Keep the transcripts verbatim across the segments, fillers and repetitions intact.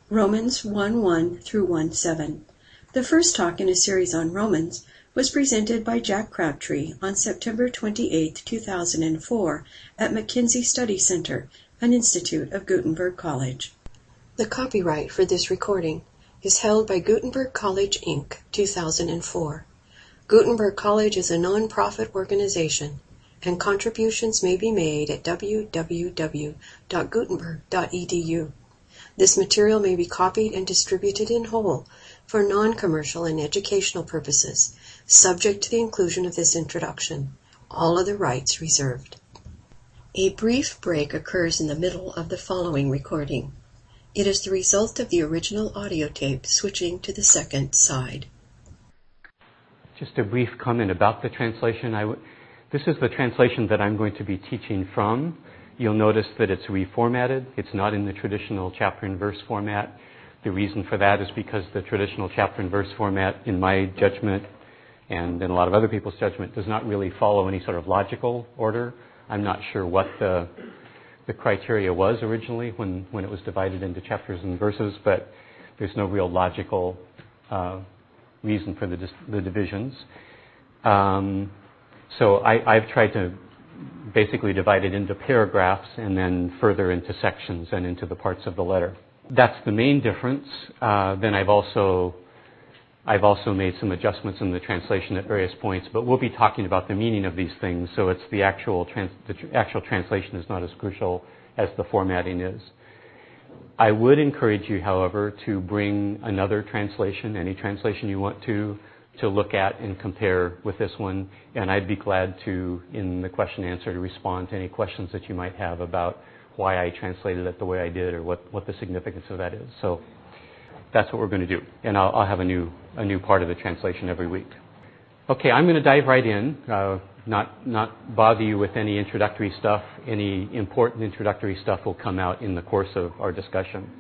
Romans one one through one seven. The first talk in a series on Romans was presented by Jack Crabtree on September twenty-eighth, two thousand four at McKinsey Study Center, an institute of Gutenberg College. The copyright for this recording is held by Gutenberg College, Incorporated, two thousand four. Gutenberg College is a non-profit organization, and contributions may be made at w w w dot gutenberg dot e d u. This material may be copied and distributed in whole for non-commercial and educational purposes, subject to the inclusion of this introduction. All other rights reserved. A brief break occurs in the middle of the following recording. It is the result of the original audio tape switching to the second side. Just a brief comment about the translation. I w- this is the translation that I'm going to be teaching from. You'll notice that it's reformatted. It's not in the traditional chapter and verse format. The reason for that is because the traditional chapter and verse format, in my judgment, and in a lot of other people's judgment, does not really follow any sort of logical order. I'm not sure what the the criteria was originally when, when it was divided into chapters and verses, but there's no real logical uh, reason for the, dis- the divisions. Um, so I, I've tried to basically divide it into paragraphs and then further into sections and into the parts of the letter. That's the main difference. Uh, then I've also I've also made some adjustments in the translation at various points, but we'll be talking about the meaning of these things, so it's the actual trans- the tr- actual translation is not as crucial as the formatting is. I would encourage you, however, to bring another translation, any translation you want to, to look at and compare with this one, and I'd be glad to, in the question and answer, to respond to any questions that you might have about why I translated it the way I did or what, what the significance of that is. So that's what we're going to do, and I'll, I'll have a new a new part of the translation every week. Okay, I'm going to dive right in, uh, not not bother you with any introductory stuff. Any important introductory stuff will come out in the course of our discussion.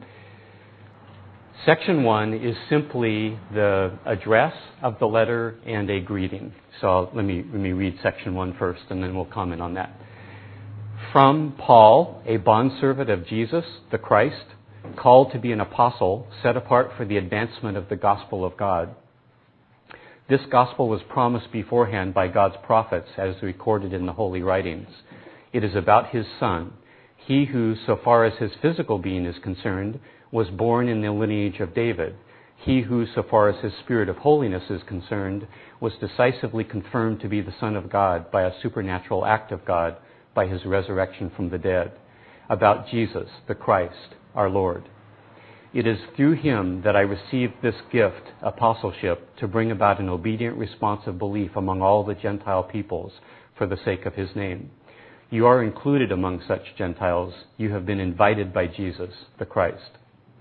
Section one is simply the address of the letter and a greeting. So I'll, let me let me read section one first, and then we'll comment on that. From Paul, a bondservant of Jesus, the Christ, called to be an apostle, set apart for the advancement of the gospel of God. This gospel was promised beforehand by God's prophets as recorded in the holy writings. It is about his Son, he who, so far as his physical being is concerned, was born in the lineage of David, he who, so far as his spirit of holiness is concerned, was decisively confirmed to be the Son of God by a supernatural act of God by his resurrection from the dead. About Jesus, the Christ, our Lord. It is through him that I received this gift, apostleship, to bring about an obedient response of belief among all the Gentile peoples for the sake of his name. You are included among such Gentiles. You have been invited by Jesus, the Christ.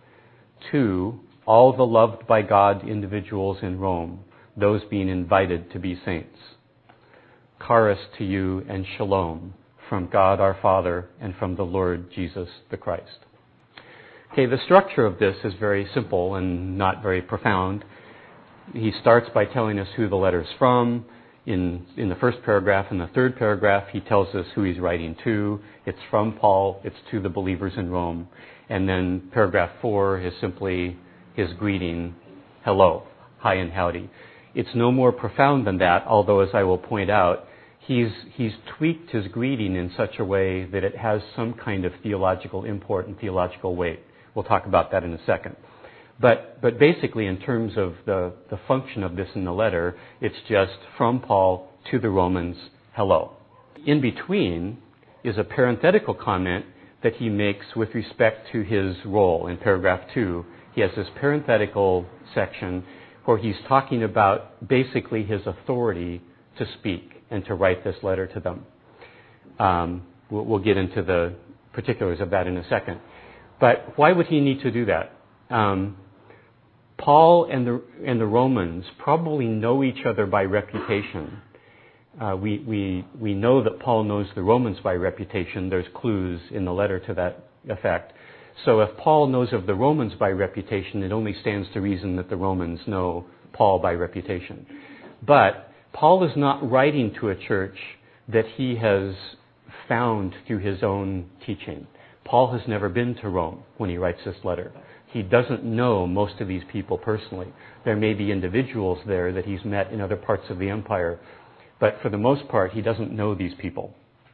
Two, all the loved by God individuals in Rome, those being invited to be saints. Charis to you and shalom from God our Father and from the Lord Jesus the Christ. Okay, the structure of this is very simple and not very profound. He starts by telling us who the letter is from. In, in the first paragraph and the third paragraph, he tells us who he's writing to. It's from Paul. It's to the believers in Rome. And then paragraph four is simply his greeting, hello, hi and howdy. It's no more profound than that, although, as I will point out, he's, he's tweaked his greeting in such a way that it has some kind of theological import and theological weight. We'll talk about that in a second. But but basically, in terms of the, the function of this in the letter, it's just from Paul to the Romans, hello. In between is a parenthetical comment that he makes with respect to his role. In paragraph two, he has this parenthetical section where he's talking about basically his authority to speak and to write this letter to them. Um, we'll, we'll get into the particulars of that in a second. But why would he need to do that? Um, Paul and the and the Romans probably know each other by reputation. Uh, we we we know that Paul knows the Romans by reputation. There's clues in the letter to that effect. So if Paul knows of the Romans by reputation, it only stands to reason that the Romans know Paul by reputation. But Paul is not writing to a church that he has found through his own teaching. Paul has never been to Rome when he writes this letter. He doesn't know most of these people personally. There may be individuals there that he's met in other parts of the empire, but for the most part, he doesn't know these people.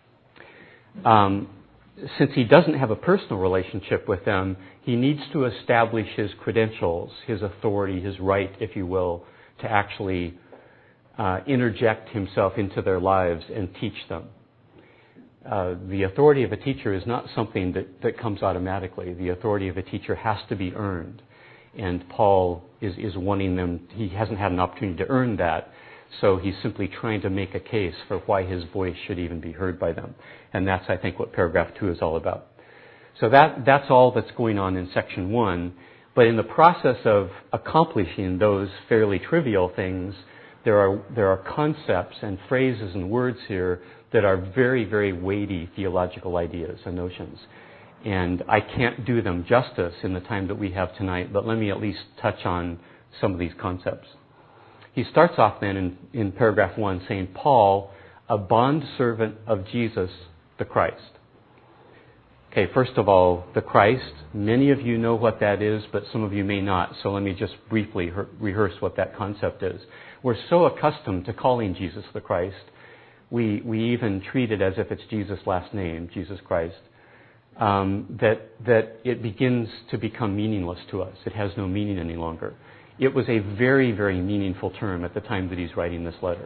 Um, since he doesn't have a personal relationship with them, he needs to establish his credentials, his authority, his right, if you will, to actually uh, interject himself into their lives and teach them. Uh, the authority of a teacher is not something that, that comes automatically. The authority of a teacher has to be earned. And Paul is, is wanting them, he hasn't had an opportunity to earn that, so he's simply trying to make a case for why his voice should even be heard by them. And that's, I think, what paragraph two is all about. So that, that's all that's going on in section one. But in the process of accomplishing those fairly trivial things, there are, there are concepts and phrases and words here that are very, very weighty theological ideas and notions. And I can't do them justice in the time that we have tonight, but let me at least touch on some of these concepts. He starts off then in, in paragraph one saying, Paul, a bondservant of Jesus the Christ. Okay, first of all, the Christ, many of you know what that is, but some of you may not. So let me just briefly her- rehearse what that concept is. We're so accustomed to calling Jesus the Christ, we, we even treat it as if it's Jesus' last name, Jesus Christ, um, that, that it begins to become meaningless to us. It has no meaning any longer. It was a very, very meaningful term at the time that he's writing this letter.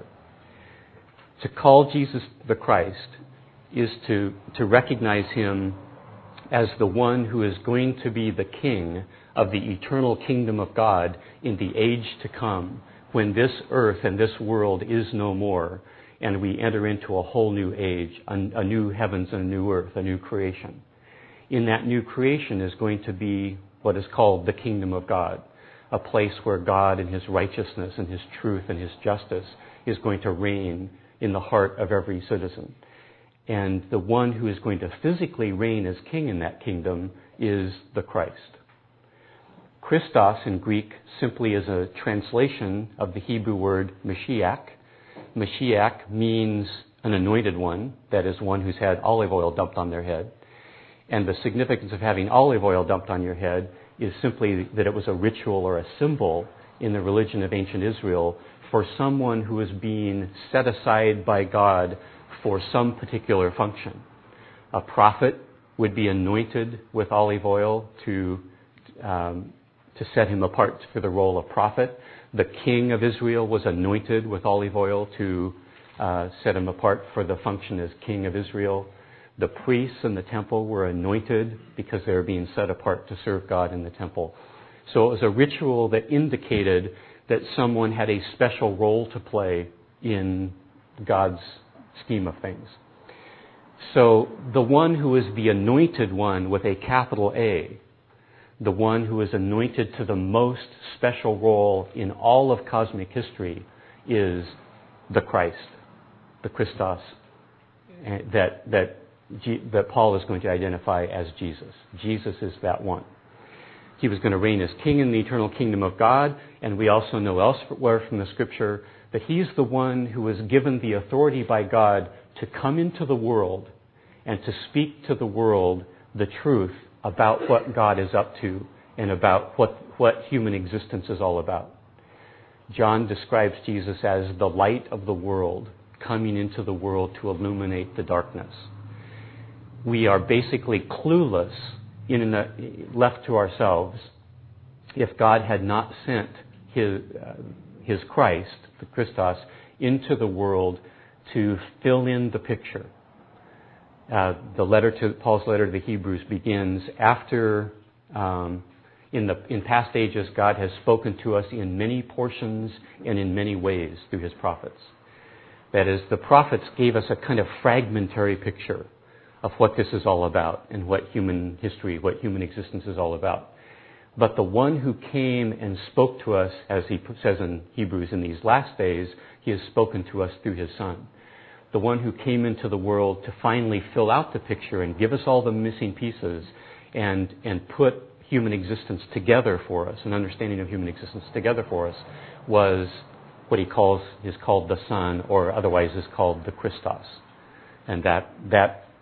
To call Jesus the Christ is to, to recognize him as the one who is going to be the king of the eternal kingdom of God in the age to come, when this earth and this world is no more, and we enter into a whole new age, a, a new heavens and a new earth, a new creation. In that new creation is going to be what is called the kingdom of God, a place where God and his righteousness and his truth and his justice is going to reign in the heart of every citizen. And the one who is going to physically reign as king in that kingdom is the Christ. Christos in Greek simply is a translation of the Hebrew word Mashiach. Mashiach means an anointed one, that is, one who's had olive oil dumped on their head. And the significance of having olive oil dumped on your head is simply that it was a ritual or a symbol in the religion of ancient Israel for someone who is being set aside by God for some particular function. A prophet would be anointed with olive oil to um, to set him apart for the role of prophet. The king of Israel was anointed with olive oil to uh, set him apart for the function as king of Israel. The priests in the temple were anointed because they were being set apart to serve God in the temple. So it was a ritual that indicated that someone had a special role to play in God's scheme of things. So the one who is the anointed one with a capital A, the one who is anointed to the most special role in all of cosmic history, is the Christ, the Christos, that that that Paul is going to identify as Jesus. Jesus is that one. He was going to reign as king in the eternal kingdom of God, and we also know elsewhere from the Scripture that he's the one who was given the authority by God to come into the world and to speak to the world the truth about what God is up to and about what, what human existence is all about. John describes Jesus as the light of the world, coming into the world to illuminate the darkness. We are basically clueless, in a, left to ourselves, if God had not sent his, uh, his Christ, the Christos, into the world to fill in the picture. Uh, the letter to Paul's letter to the Hebrews begins after, um, in the in past ages, God has spoken to us in many portions and in many ways through his prophets. That is, the prophets gave us a kind of fragmentary picture of what this is all about and what human history, what human existence is all about. But the one who came and spoke to us, as he says in Hebrews, in these last days, he has spoken to us through his Son. The one who came into the world to finally fill out the picture and give us all the missing pieces and, and put human existence together for us, an understanding of human existence together for us, was what he calls is called the Son, or otherwise is called the Christos. And that that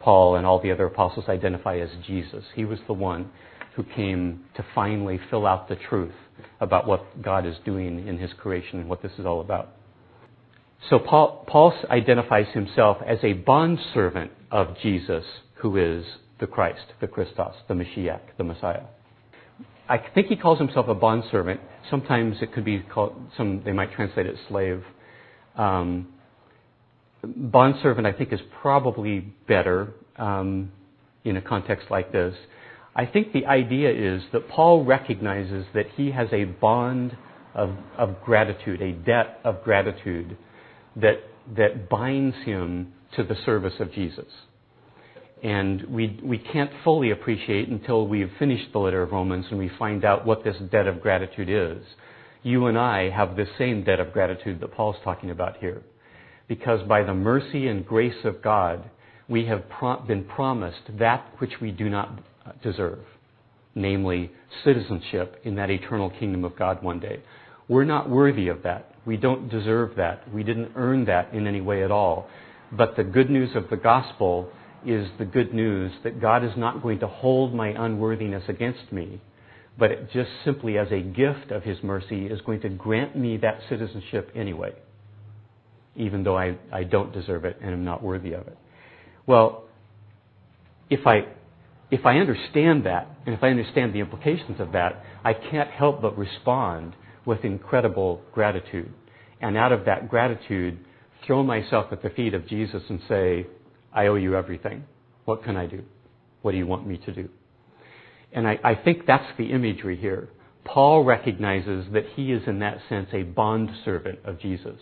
Paul and all the other apostles identify as Jesus. He was the one who came to finally fill out the truth about what God is doing in his creation and what this is all about. So Paul, Paul identifies himself as a bondservant of Jesus, who is the Christ, the Christos, the Mashiach, the Messiah. I think he calls himself a bondservant. Sometimes it could be called, some they might translate it slave. Um, bondservant, I think, is probably better um, in a context like this. I think the idea is that Paul recognizes that he has a bond of, of gratitude, a debt of gratitude that that binds him to the service of Jesus. And we we can't fully appreciate until we've finished the letter of Romans and we find out what this debt of gratitude is. You and I have the same debt of gratitude that Paul's talking about here. Because by the mercy and grace of God, we have pro- been promised that which we do not deserve, namely citizenship in that eternal kingdom of God one day. We're not worthy of that. We don't deserve that. We didn't earn that in any way at all. But the good news of the gospel is the good news that God is not going to hold my unworthiness against me, but it just simply as a gift of his mercy is going to grant me that citizenship anyway, even though I, I don't deserve it and am not worthy of it. Well, if I if I understand that, and if I understand the implications of that, I can't help but respond with incredible gratitude. And out of that gratitude, throw myself at the feet of Jesus and say, I owe you everything. What can I do? What do you want me to do? And I, I think that's the imagery here. Paul recognizes that he is in that sense a bondservant of Jesus.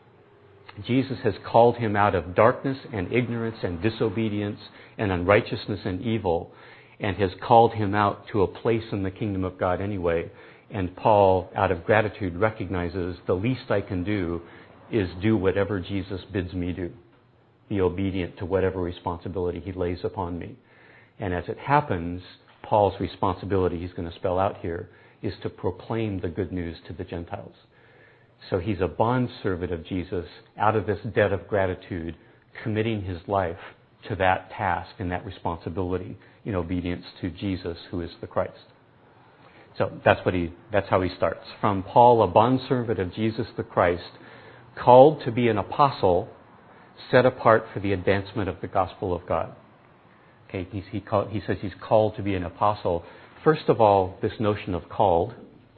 Jesus has called him out of darkness and ignorance and disobedience and unrighteousness and evil, and has called him out to a place in the kingdom of God anyway. And Paul, out of gratitude, recognizes the least I can do is do whatever Jesus bids me do. Be obedient to whatever responsibility he lays upon me. And as it happens, Paul's responsibility, he's going to spell out here, is to proclaim the good news to the Gentiles. So he's a bondservant of Jesus out of this debt of gratitude, committing his life to that task and that responsibility in obedience to Jesus, who is the Christ. So that's what he, that's how he starts. From Paul, a bondservant of Jesus the Christ, called to be an apostle, set apart for the advancement of the gospel of God. Okay, he, he, call, he says he's called to be an apostle. First of all, this notion of called.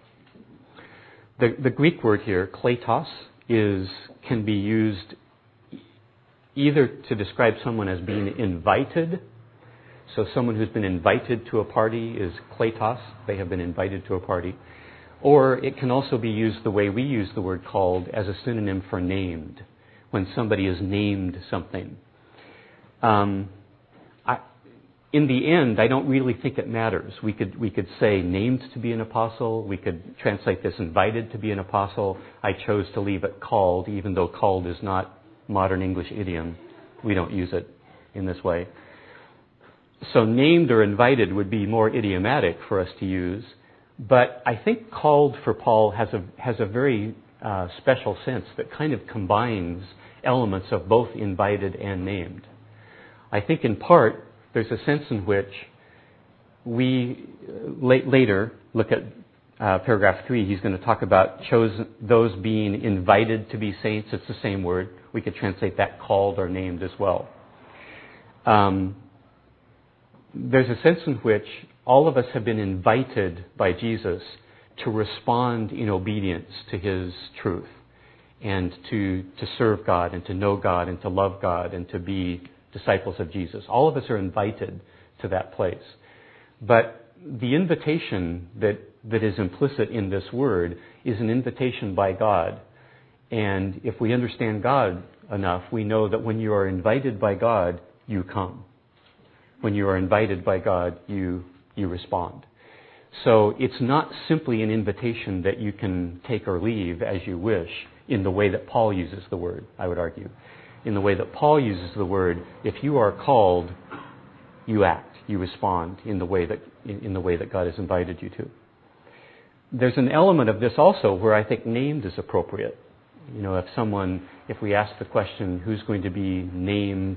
The, the Greek word here, kletos, is can be used either to describe someone as being invited. So someone who's been invited to a party is kletos. They have been invited to a party. Or it can also be used the way we use the word called as a synonym for named, when somebody is named something. Um, I, in the end, I don't really think it matters. We could we could say named to be an apostle. We could translate this invited to be an apostle. I chose to leave it called, even though called is not modern English idiom. We don't use it in this way. So named or invited would be more idiomatic for us to use. But I think called for Paul has a has a very uh, special sense that kind of combines elements of both invited and named. I think in part there's a sense in which we la- later look at uh, paragraph three. He's going to talk about chosen those being invited to be saints. It's the same word. We could translate that called or named as well. Um, there's a sense in which all of us have been invited by Jesus to respond in obedience to his truth and to, to serve God and to know God and to love God and to be disciples of Jesus. All of us are invited to that place. But the invitation that, that is implicit in this word is an invitation by God. And if we understand God enough, we know that when you are invited by God, you come. When you are invited by God, you you respond. So it's not simply an invitation that you can take or leave as you wish in the way that Paul uses the word, I would argue. In the way that Paul uses the word, if you are called, you act, you respond in the way that in the way that God has invited you to. There's an element of this also where I think named is appropriate. You know, if someone, if we ask the question, who's going to be named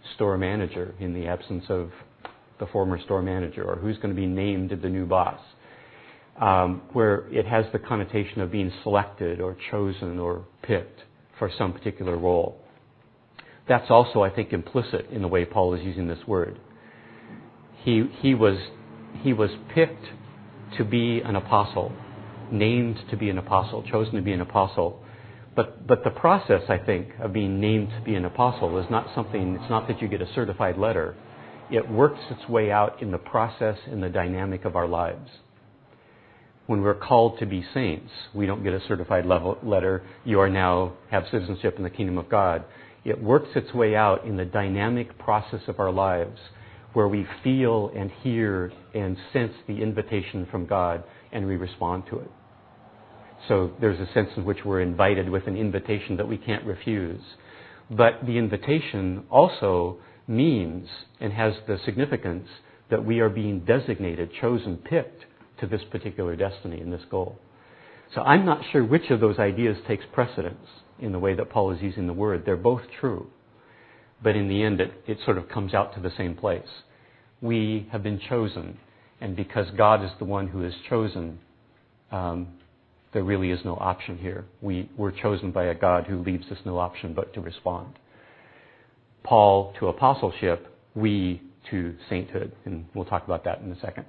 store manager in the absence of the former store manager, or who's going to be named the new boss, um, where it has the connotation of being selected or chosen or picked for some particular role. That's also, I think, implicit in the way Paul is using this word. He, he was, he was picked to be an apostle, named to be an apostle, chosen to be an apostle. But, but the process, I think, of being named to be an apostle is not something, it's not that you get a certified letter. It works its way out in the process and the dynamic of our lives. When we're called to be saints, we don't get a certified level letter, you are now have citizenship in the kingdom of God. It works its way out in the dynamic process of our lives, where we feel and hear and sense the invitation from God, and we respond to it. So there's a sense in which we're invited with an invitation that we can't refuse. But the invitation also means and has the significance that we are being designated, chosen, picked to this particular destiny and this goal. So I'm not sure which of those ideas takes precedence in the way that Paul is using the word. They're both true. But in the end, it, it sort of comes out to the same place. We have been chosen, and because God is the one who is chosen, um, there really is no option here. We were chosen by a God who leaves us no option but to respond. Paul to apostleship, we to sainthood, and we'll talk about that in a second.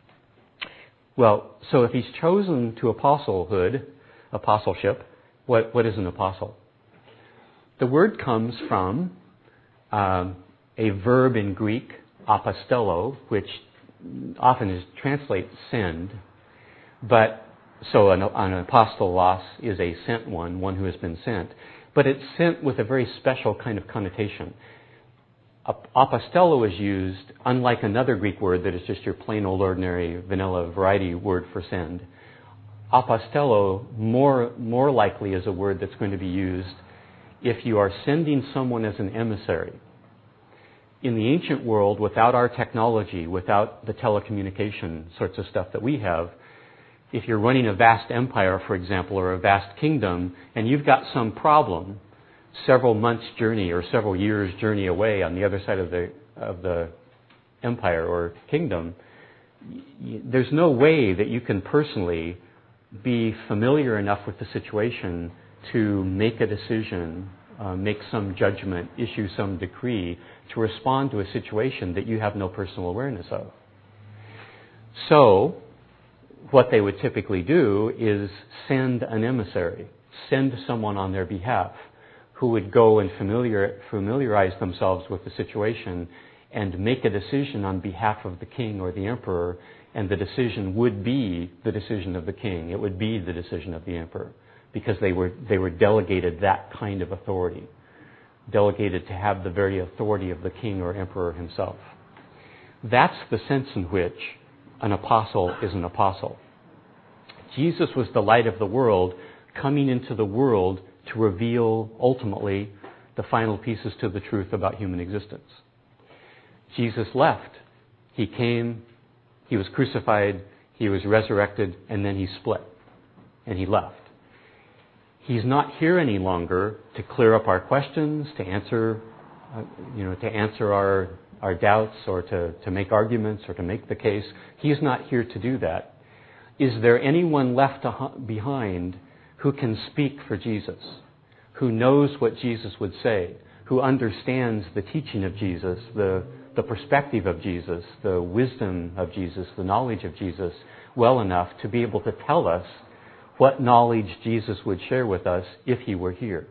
Well, so if he's chosen to apostlehhood, apostleship, what, what is an apostle? The word comes from um, a verb in Greek, apostello, which often is translated send, but so an, an apostolos is a sent one, one who has been sent, but it's sent with a very special kind of connotation. Apostello is used, unlike another Greek word that is just your plain old ordinary vanilla variety word for send. Apostello more, more likely is a word that's going to be used if you are sending someone as an emissary. In the ancient world, without our technology, without the telecommunication sorts of stuff that we have, if you're running a vast empire, for example, or a vast kingdom, and you've got some problem several months' journey or several years' journey away on the other side of the of the empire or kingdom, there's no way that you can personally be familiar enough with the situation to make a decision, uh, make some judgment, issue some decree to respond to a situation that you have no personal awareness of. So, what they would typically do is send an emissary, send someone on their behalf who would go and familiar, familiarize themselves with the situation and make a decision on behalf of the king or the emperor, and the decision would be the decision of the king. It would be the decision of the emperor, because they were they were delegated that kind of authority, delegated to have the very authority of the king or emperor himself. That's the sense in which an apostle is an apostle. Jesus was the light of the world, coming into the world to reveal, ultimately, the final pieces to the truth about human existence. Jesus left. He came, he was crucified, he was resurrected, and then he split, and he left. He's not here any longer to clear up our questions, to answer, uh, you know, to answer our our doubts, or to, to make arguments, or to make the case. He's not here to do that. Is there anyone left behind who can speak for Jesus, who knows what Jesus would say, who understands the teaching of Jesus, the, the perspective of Jesus, the wisdom of Jesus, the knowledge of Jesus well enough to be able to tell us what knowledge Jesus would share with us if he were here?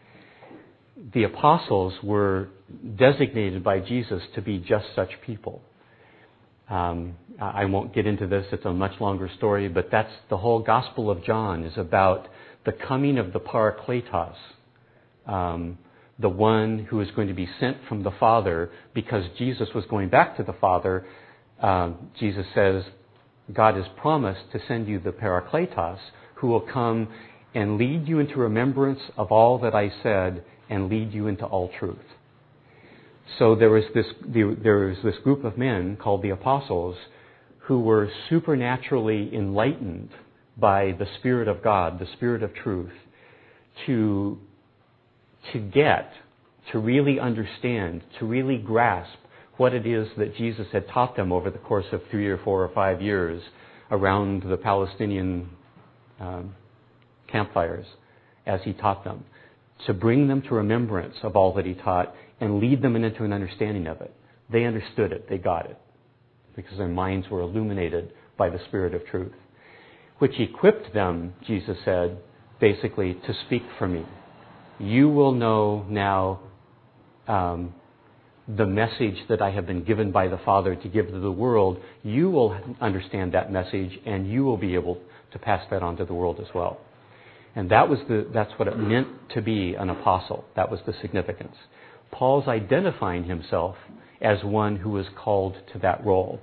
The apostles were designated by Jesus to be just such people. Um, I won't get into this, it's a much longer story, but that's the whole Gospel of John is about the coming of the Parakletos, um, the one who is going to be sent from the Father, because Jesus was going back to the Father. Um, Jesus says, God has promised to send you the Parakletos, who will come and lead you into remembrance of all that I said and lead you into all truth. So there was this there was this group of men called the apostles who were supernaturally enlightened by the Spirit of God, the Spirit of truth, to to get to really understand, to really grasp what it is that Jesus had taught them over the course of three or four or five years around the Palestinian um, campfires as he taught them, to bring them to remembrance of all that he taught and lead them into an understanding of it. They understood it. They got it because their minds were illuminated by the Spirit of truth, which equipped them, Jesus said, basically to speak for me. You will know now um, the message that I have been given by the Father to give to the world. You will understand that message, and you will be able to pass that on to the world as well. And that was the that's what it meant to be an apostle. That was the significance. Paul's identifying himself as one who was called to that role.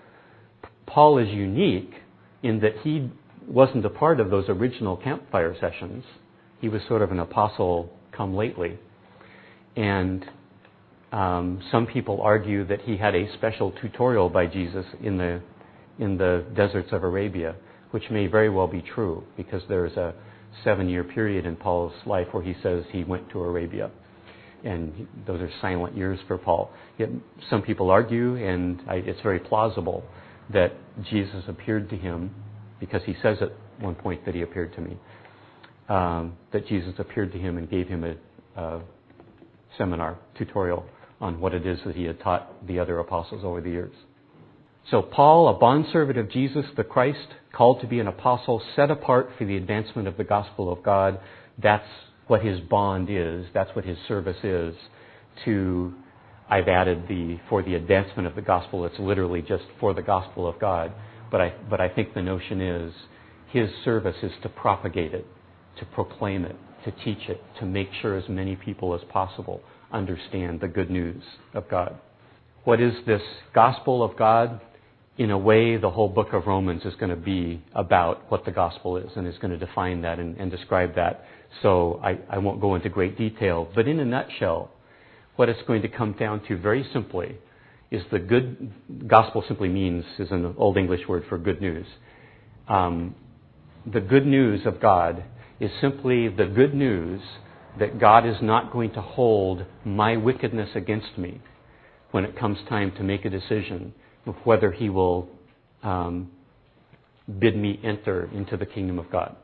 Paul is unique in that he wasn't a part of those original campfire sessions. He was sort of an apostle come lately. And um, some people argue that he had a special tutorial by Jesus in the in the deserts of Arabia, which may very well be true, because there's a seven-year period in Paul's life where he says he went to Arabia. And those are silent years for Paul. Yet some people argue, and I, it's very plausible, that Jesus appeared to him, because he says at one point that he appeared to me, um, that Jesus appeared to him and gave him a, a seminar, tutorial on what it is that he had taught the other apostles over the years. So Paul, a bondservant of Jesus the Christ, called to be an apostle, set apart for the advancement of the gospel of God. That's what his bond is. That's what his service is. To, I've added the, for the advancement of the gospel. It's literally just for the gospel of God. But I, but I think the notion is his service is to propagate it, to proclaim it, to teach it, to make sure as many people as possible understand the good news of God. What is this gospel of God? In a way, the whole book of Romans is going to be about what the gospel is, and is going to define that and, and describe that. So I, I won't go into great detail. But in a nutshell, what it's going to come down to very simply is the good, gospel simply means, is an old English word for good news. Um, the good news of God is simply the good news that God is not going to hold my wickedness against me when it comes time to make a decision of whether he will um, bid me enter into the kingdom of God.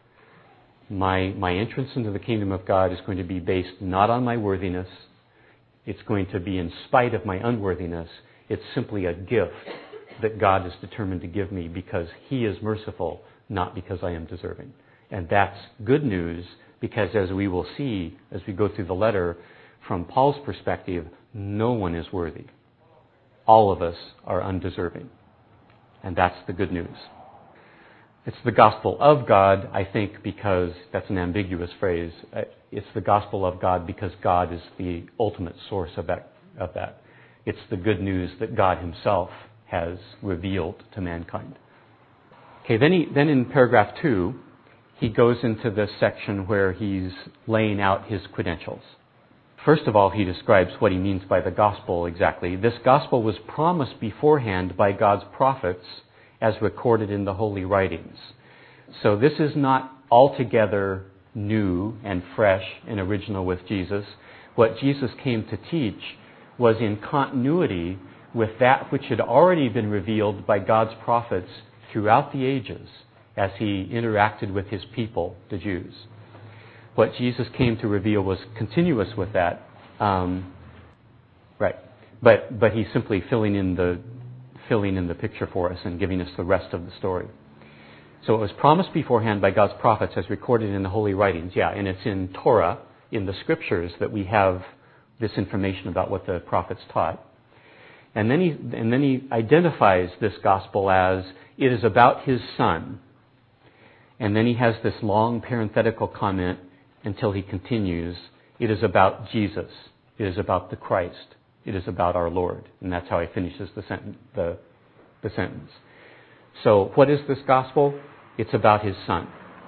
My, my entrance into the kingdom of God is going to be based not on my worthiness. It's going to be in spite of my unworthiness. It's simply a gift that God is determined to give me because he is merciful, not because I am deserving. And that's good news, because as we will see as we go through the letter, from Paul's perspective, no one is worthy. All of us are undeserving. And that's the good news. It's the gospel of God, I think, because that's an ambiguous phrase. It's the gospel of God because God is the ultimate source of that. Of that. It's the good news that God himself has revealed to mankind. Okay, then, he, then in paragraph two, he goes into this section where he's laying out his credentials. First of all, he describes what he means by the gospel exactly. This gospel was promised beforehand by God's prophets as recorded in the holy writings. So this is not altogether new and fresh and original with Jesus. What Jesus came to teach was in continuity with that which had already been revealed by God's prophets throughout the ages as he interacted with his people, the Jews. What Jesus came to reveal was continuous with that, um, right? But but he's simply filling in the filling in the picture for us and giving us the rest of the story. So it was promised beforehand by God's prophets, as recorded in the holy writings. Yeah, and it's in Torah, in the scriptures, that we have this information about what the prophets taught. And then he and then he identifies this gospel as it is about his Son. And then he has this long parenthetical comment until he continues, it is about Jesus. It is about the Christ. It is about our Lord. And that's how he finishes the sentence. The, the sentence. So what is this gospel? It's about his Son.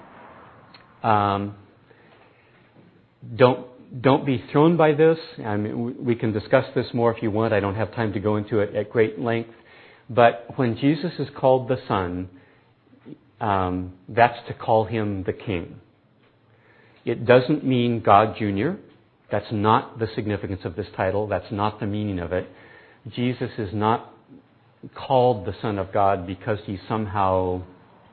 Um, don't don't be thrown by this. I mean, we can discuss this more if you want. I don't have time to go into it at great length. But when Jesus is called the Son, um, that's to call him the King. It doesn't mean God Junior That's not the significance of this title. That's not the meaning of it. Jesus is not called the Son of God because he's somehow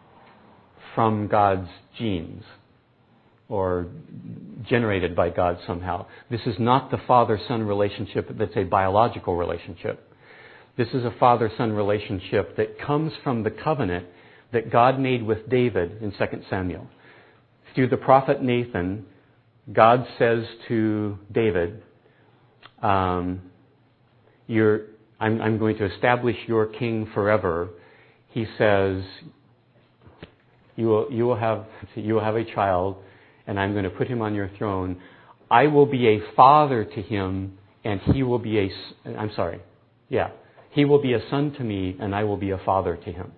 from God's genes or generated by God somehow. This is not the father-son relationship that's a biological relationship. This is a father-son relationship that comes from the covenant that God made with David in Second Samuel. Through the prophet Nathan, God says to David, um, you're, I'm, I'm going to establish your king forever. He says, you will, you will have, you will have a child, and I'm going to put him on your throne. I will be a father to him, and he will be a, I'm sorry, yeah, he will be a son to me, and I will be a father to him.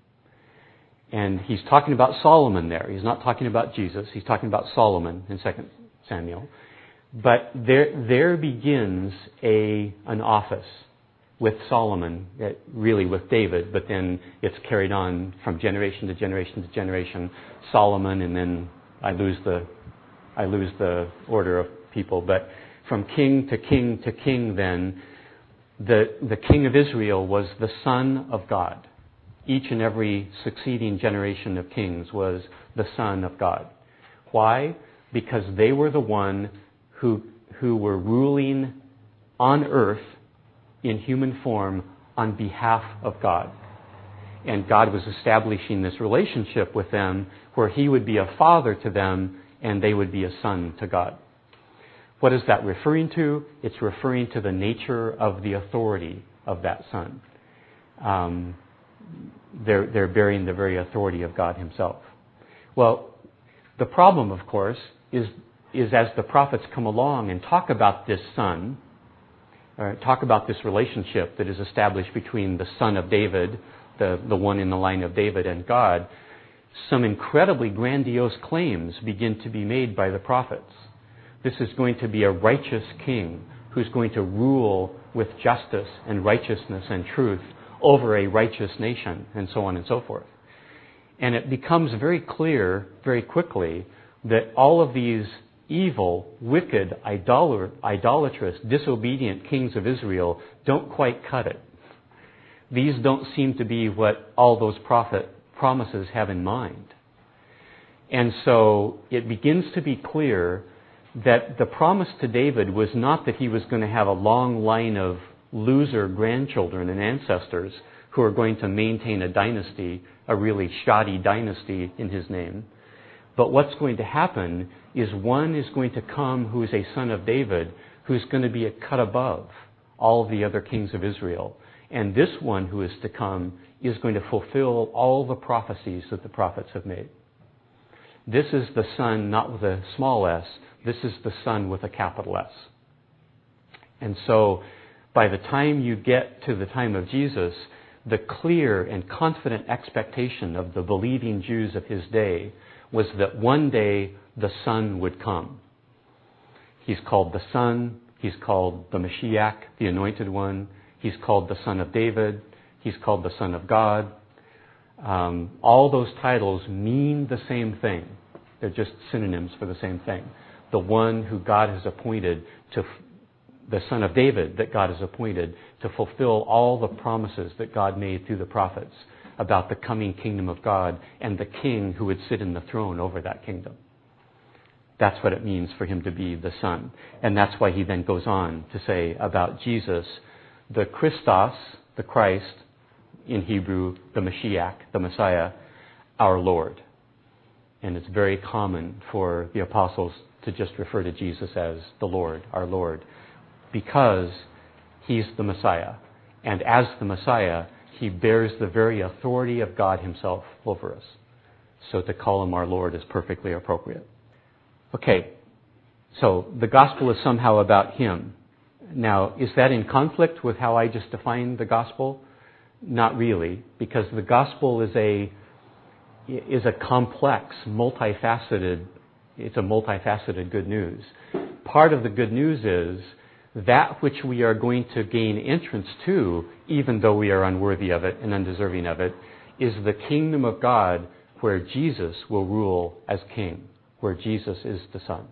And he's talking about Solomon there. He's not talking about Jesus. He's talking about Solomon in Second Samuel. But there, there begins a an office with Solomon, really with David, but then it's carried on from generation to generation to generation. Solomon, and then I lose the I lose the order of people. But from king to king to king, then the the king of Israel was the son of God. Each and every succeeding generation of kings was the son of God. Why? Because they were the one who who were ruling on earth in human form on behalf of God. And God was establishing this relationship with them where he would be a father to them and they would be a son to God. What is that referring to? It's referring to the nature of the authority of that son. Um, They're, they're bearing the very authority of God himself. Well, the problem, of course, is, is as the prophets come along and talk about this son, or talk about this relationship that is established between the son of David, the, the one in the line of David, and God, some incredibly grandiose claims begin to be made by the prophets. This is going to be a righteous king who's going to rule with justice and righteousness and truth over a righteous nation, and so on and so forth. And it becomes very clear very quickly that all of these evil, wicked, idolat- idolatrous, disobedient kings of Israel don't quite cut it. These don't seem to be what all those prophet promises have in mind. And so it begins to be clear that the promise to David was not that he was going to have a long line of loser grandchildren and ancestors who are going to maintain a dynasty, a really shoddy dynasty in his name. But what's going to happen is one is going to come who is a son of David, who's going to be a cut above all the other kings of Israel. And this one who is to come is going to fulfill all the prophecies that the prophets have made. This is the son not with a small s, this is the son with a capital S. And so by the time you get to the time of Jesus, the clear and confident expectation of the believing Jews of his day was that one day the Son would come. He's called the Son, he's called the Mashiach, the Anointed One, he's called the Son of David, he's called the Son of God. Um, all those titles mean the same thing. They're just synonyms for the same thing. The one who God has appointed to the Son of David that God has appointed to fulfill all the promises that God made through the prophets about the coming kingdom of God and the king who would sit in the throne over that kingdom. That's what it means for him to be the Son. And that's why he then goes on to say about Jesus, the Christos, the Christ, in Hebrew, the Mashiach, the Messiah, our Lord. And it's very common for the apostles to just refer to Jesus as the Lord, our Lord, because he's the Messiah. And as the Messiah, he bears the very authority of God himself over us. So to call him our Lord is perfectly appropriate. Okay, so the gospel is somehow about him. Now, is that in conflict with how I just defined the gospel? Not really, because the gospel is a is a complex, multifaceted, it's a multifaceted good news. Part of the good news is that which we are going to gain entrance to, even though we are unworthy of it and undeserving of it, is the kingdom of God where Jesus will rule as king, where Jesus is the Son.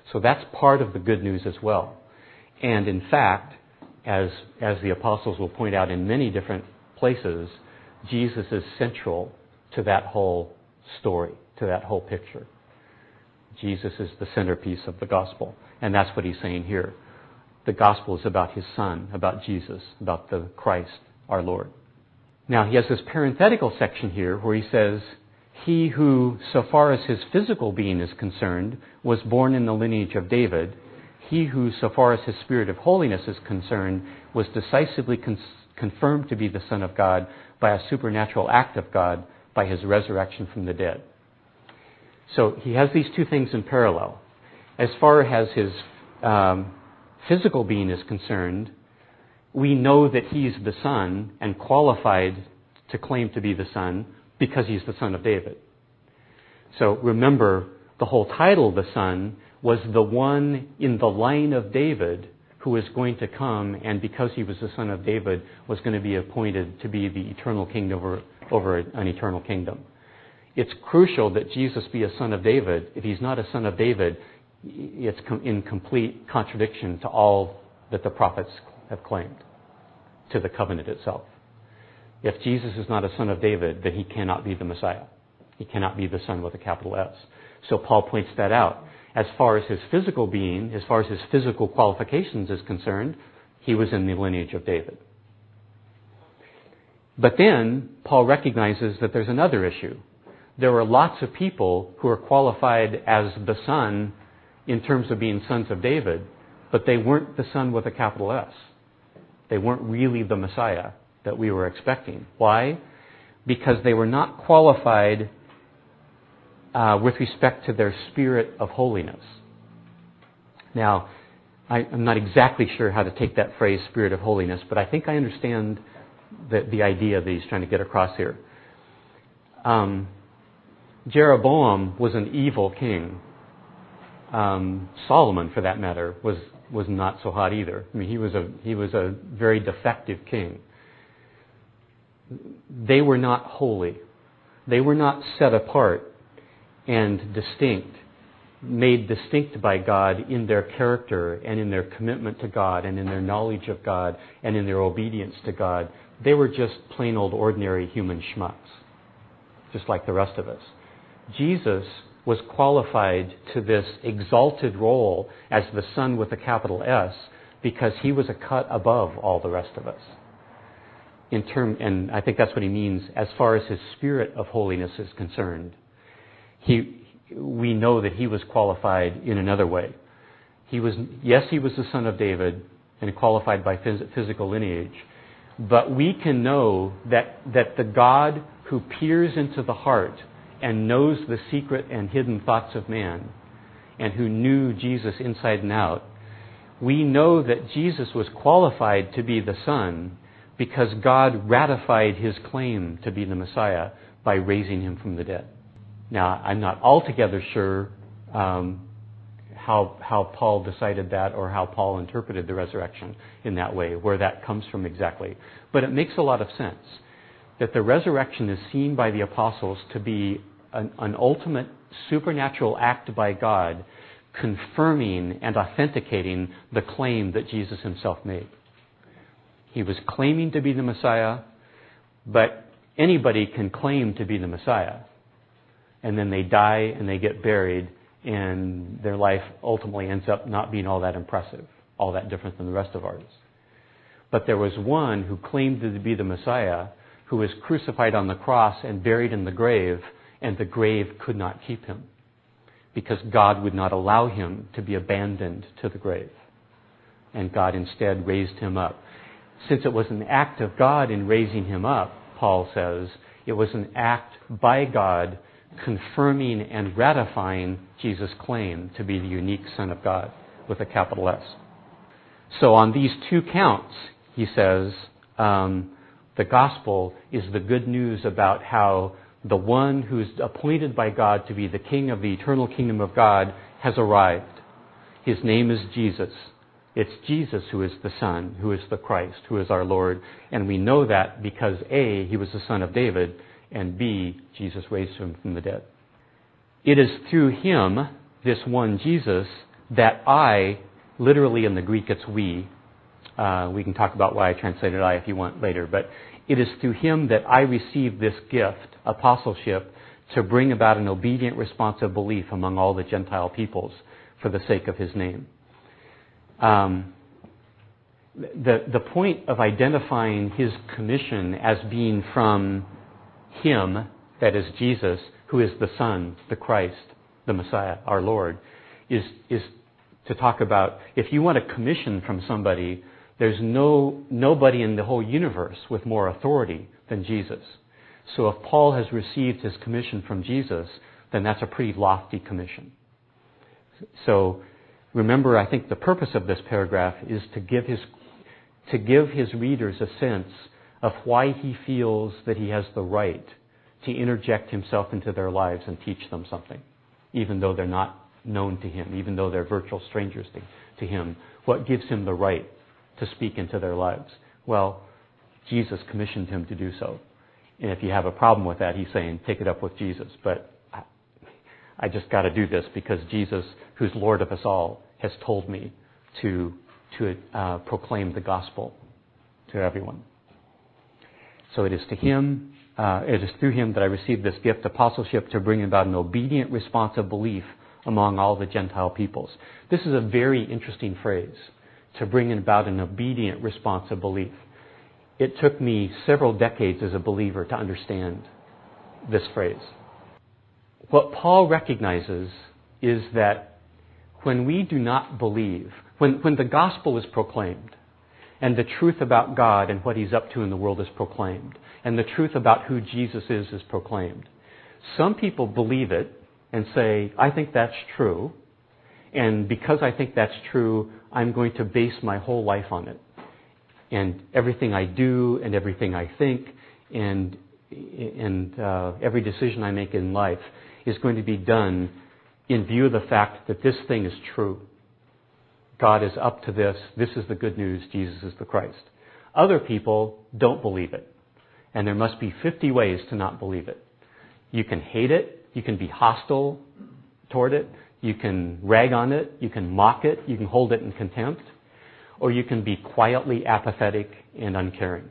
So that's part of the good news as well. And in fact, as, as the apostles will point out in many different places, Jesus is central to that whole story, to that whole picture. Jesus is the centerpiece of the gospel. And that's what he's saying here. The gospel is about his Son, about Jesus, about the Christ, our Lord. Now, he has this parenthetical section here where he says, he who, so far as his physical being is concerned, was born in the lineage of David, he who, so far as his spirit of holiness is concerned, was decisively con- confirmed to be the Son of God by a supernatural act of God, by his resurrection from the dead. So he has these two things in parallel. As far as his um, physical being is concerned, we know that he's the Son and qualified to claim to be the Son because he's the Son of David. So remember, the whole title, the Son, was the one in the line of David who was going to come, and because he was the Son of David, was going to be appointed to be the eternal king over, over an eternal kingdom. It's crucial that Jesus be a son of David. If he's not a son of David, it's in complete contradiction to all that the prophets have claimed, to the covenant itself. If Jesus is not a son of David, then he cannot be the Messiah. He cannot be the Son with a capital S. So Paul points that out. As far as his physical being, as far as his physical qualifications is concerned, he was in the lineage of David. But then Paul recognizes that there's another issue. There were lots of people who are qualified as the Son in terms of being sons of David, but they weren't the Son with a capital S. They weren't really the Messiah that we were expecting. Why? Because they were not qualified uh, with respect to their spirit of holiness. Now, I, I'm not exactly sure how to take that phrase, spirit of holiness, but I think I understand the, the idea that he's trying to get across here. Um, Jeroboam was an evil king. Um, Solomon, for that matter, was was not so hot either. I mean, he was a he was a very defective king. They were not holy. They were not set apart and distinct, made distinct by God in their character and in their commitment to God and in their knowledge of God and in their obedience to God. They were just plain old ordinary human schmucks, just like the rest of us. Jesus was qualified to this exalted role as the Son with a capital S because he was a cut above all the rest of us. In term, and I think that's what he means as far as his spirit of holiness is concerned. He, we know that he was qualified in another way. He was, yes, he was the Son of David and qualified by phys- physical lineage, but we can know that, that the God who peers into the heart and knows the secret and hidden thoughts of man, and who knew Jesus inside and out, we know that Jesus was qualified to be the Son because God ratified his claim to be the Messiah by raising him from the dead. Now, I'm not altogether sure um, how how Paul decided that or how Paul interpreted the resurrection in that way, where that comes from exactly. But it makes a lot of sense that the resurrection is seen by the apostles to be an, an ultimate supernatural act by God, confirming and authenticating the claim that Jesus himself made. He was claiming to be the Messiah, but anybody can claim to be the Messiah. And then they die and they get buried, and their life ultimately ends up not being all that impressive, all that different than the rest of ours. But there was one who claimed to be the Messiah, who was crucified on the cross and buried in the grave, and the grave could not keep him because God would not allow him to be abandoned to the grave. And God instead raised him up. Since it was an act of God in raising him up, Paul says, it was an act by God confirming and ratifying Jesus' claim to be the unique Son of God with a capital S. So on these two counts, he says, um, the gospel is the good news about how the one who's appointed by God to be the king of the eternal kingdom of God has arrived. His name is Jesus. It's Jesus who is the Son, who is the Christ, who is our Lord. And we know that because A, he was the Son of David, and B, Jesus raised him from the dead. It is through him, this one Jesus, that I, literally in the Greek it's we, uh, we can talk about why I translated I if you want later, but it is through him that I received this gift, apostleship, to bring about an obedient response of belief among all the Gentile peoples for the sake of his name. Um, the, the point of identifying his commission as being from him, that is Jesus, who is the Son, the Christ, the Messiah, our Lord, is, is to talk about, if you want a commission from somebody, there's no nobody in the whole universe with more authority than Jesus. So if Paul has received his commission from Jesus, then that's a pretty lofty commission. So remember, I think the purpose of this paragraph is to give his to give his readers a sense of why he feels that he has the right to interject himself into their lives and teach them something, even though they're not known to him, even though they're virtual strangers to, to him. What gives him the right to speak into their lives? Well, Jesus commissioned him to do so. And if you have a problem with that, he's saying, take it up with Jesus. But I, I just got to do this because Jesus, who's Lord of us all, has told me to, to uh, proclaim the gospel to everyone. So it is to him, uh, it is through him that I received this gift, apostleship, to bring about an obedient response of belief among all the Gentile peoples. This is a very interesting phrase, to bring about an obedient response of belief. It took me several decades as a believer to understand this phrase. What Paul recognizes is that when we do not believe, when, when the gospel is proclaimed, and the truth about God and what he's up to in the world is proclaimed, and the truth about who Jesus is is proclaimed, some people believe it and say, I think that's true, and because I think that's true, I'm going to base my whole life on it. And everything I do and everything I think and and uh, every decision I make in life is going to be done in view of the fact that this thing is true. God is up to this. This is the good news. Jesus is the Christ. Other people don't believe it. And there must be fifty ways to not believe it. You can hate it. You can be hostile toward it. You can rag on it. You can mock it. You can hold it in contempt. Or you can be quietly apathetic and uncaring.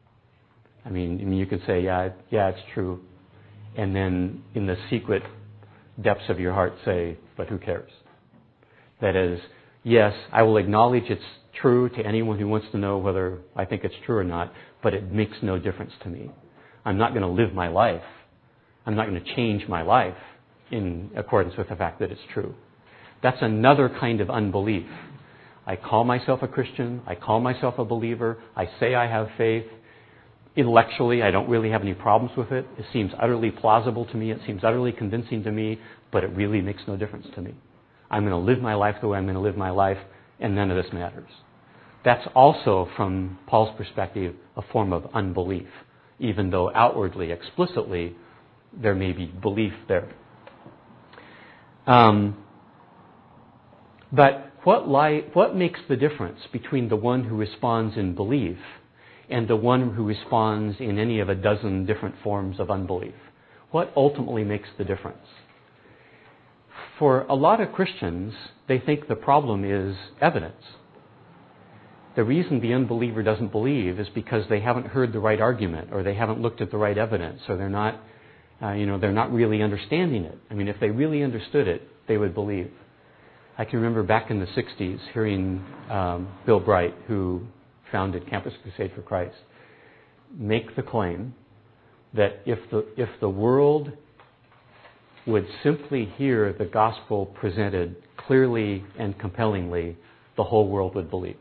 I mean, I mean, you could say, yeah, yeah, it's true. And then in the secret depths of your heart say, but who cares? That is, yes, I will acknowledge it's true to anyone who wants to know whether I think it's true or not, but it makes no difference to me. I'm not going to live my life. I'm not going to change my life in accordance with the fact that it's true. That's another kind of unbelief. I call myself a Christian. I call myself a believer. I say I have faith. Intellectually, I don't really have any problems with it. It seems utterly plausible to me. It seems utterly convincing to me, but it really makes no difference to me. I'm going to live my life the way I'm going to live my life, and none of this matters. That's also, from Paul's perspective, a form of unbelief, even though outwardly, explicitly, there may be belief there. Um, but what, lie, what makes the difference between the one who responds in belief and the one who responds in any of a dozen different forms of unbelief? What ultimately makes the difference? For a lot of Christians, they think the problem is evidence. The reason the unbeliever doesn't believe is because they haven't heard the right argument, or they haven't looked at the right evidence, or they're not, uh, you know, they're not really understanding it. I mean, if they really understood it, they would believe. I can remember back in the sixties hearing um, Bill Bright, who founded Campus Crusade for Christ, make the claim that if the if the world would simply hear the gospel presented clearly and compellingly, the whole world would believe.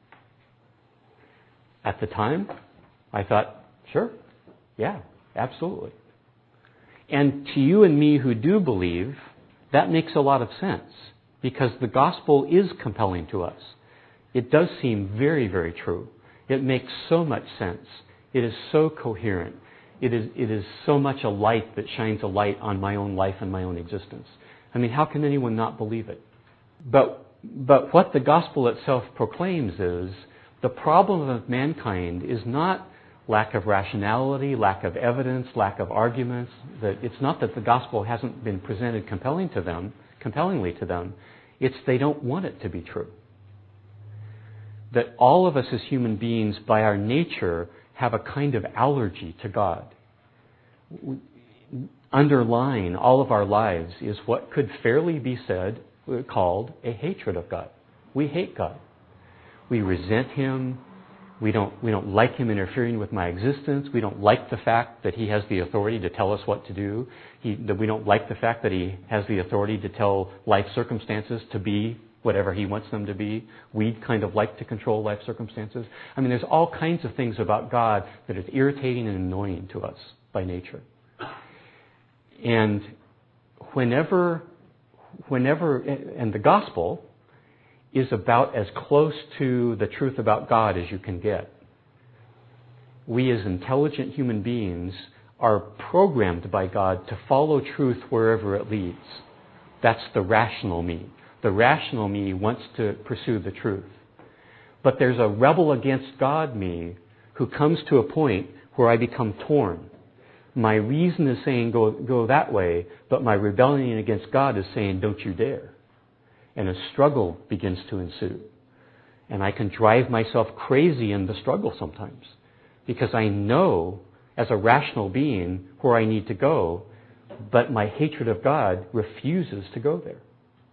At the time, I thought, sure, yeah, absolutely. And to you and me who do believe, that makes a lot of sense, because the gospel is compelling to us. It does seem very, very true. It makes so much sense. It is so coherent. It is, it is so much a light that shines a light on my own life and my own existence. I mean, how can anyone not believe it? But, but what the gospel itself proclaims is the problem of mankind is not lack of rationality, lack of evidence, lack of arguments. That it's not that the gospel hasn't been presented compelling to them, compellingly to them. It's they don't want it to be true. That all of us as human beings, by our nature, have a kind of allergy to God. Underlying all of our lives is what could fairly be said, called a hatred of God. We hate God. We resent Him. We don't, we don't like Him interfering with my existence. We don't like the fact that He has the authority to tell us what to do. He, that we don't like the fact that He has the authority to tell life circumstances to be whatever He wants them to be. We kind of like to control life circumstances. I mean, there's all kinds of things about God that is irritating and annoying to us by nature. And whenever, whenever, and the gospel is about as close to the truth about God as you can get. We as intelligent human beings are programmed by God to follow truth wherever it leads. That's the rational me. The rational me wants to pursue the truth. But there's a rebel against God me who comes to a point where I become torn. My reason is saying go, go that way, but my rebellion against God is saying don't you dare. And a struggle begins to ensue. And I can drive myself crazy in the struggle sometimes. Because I know, as a rational being, where I need to go, but my hatred of God refuses to go there.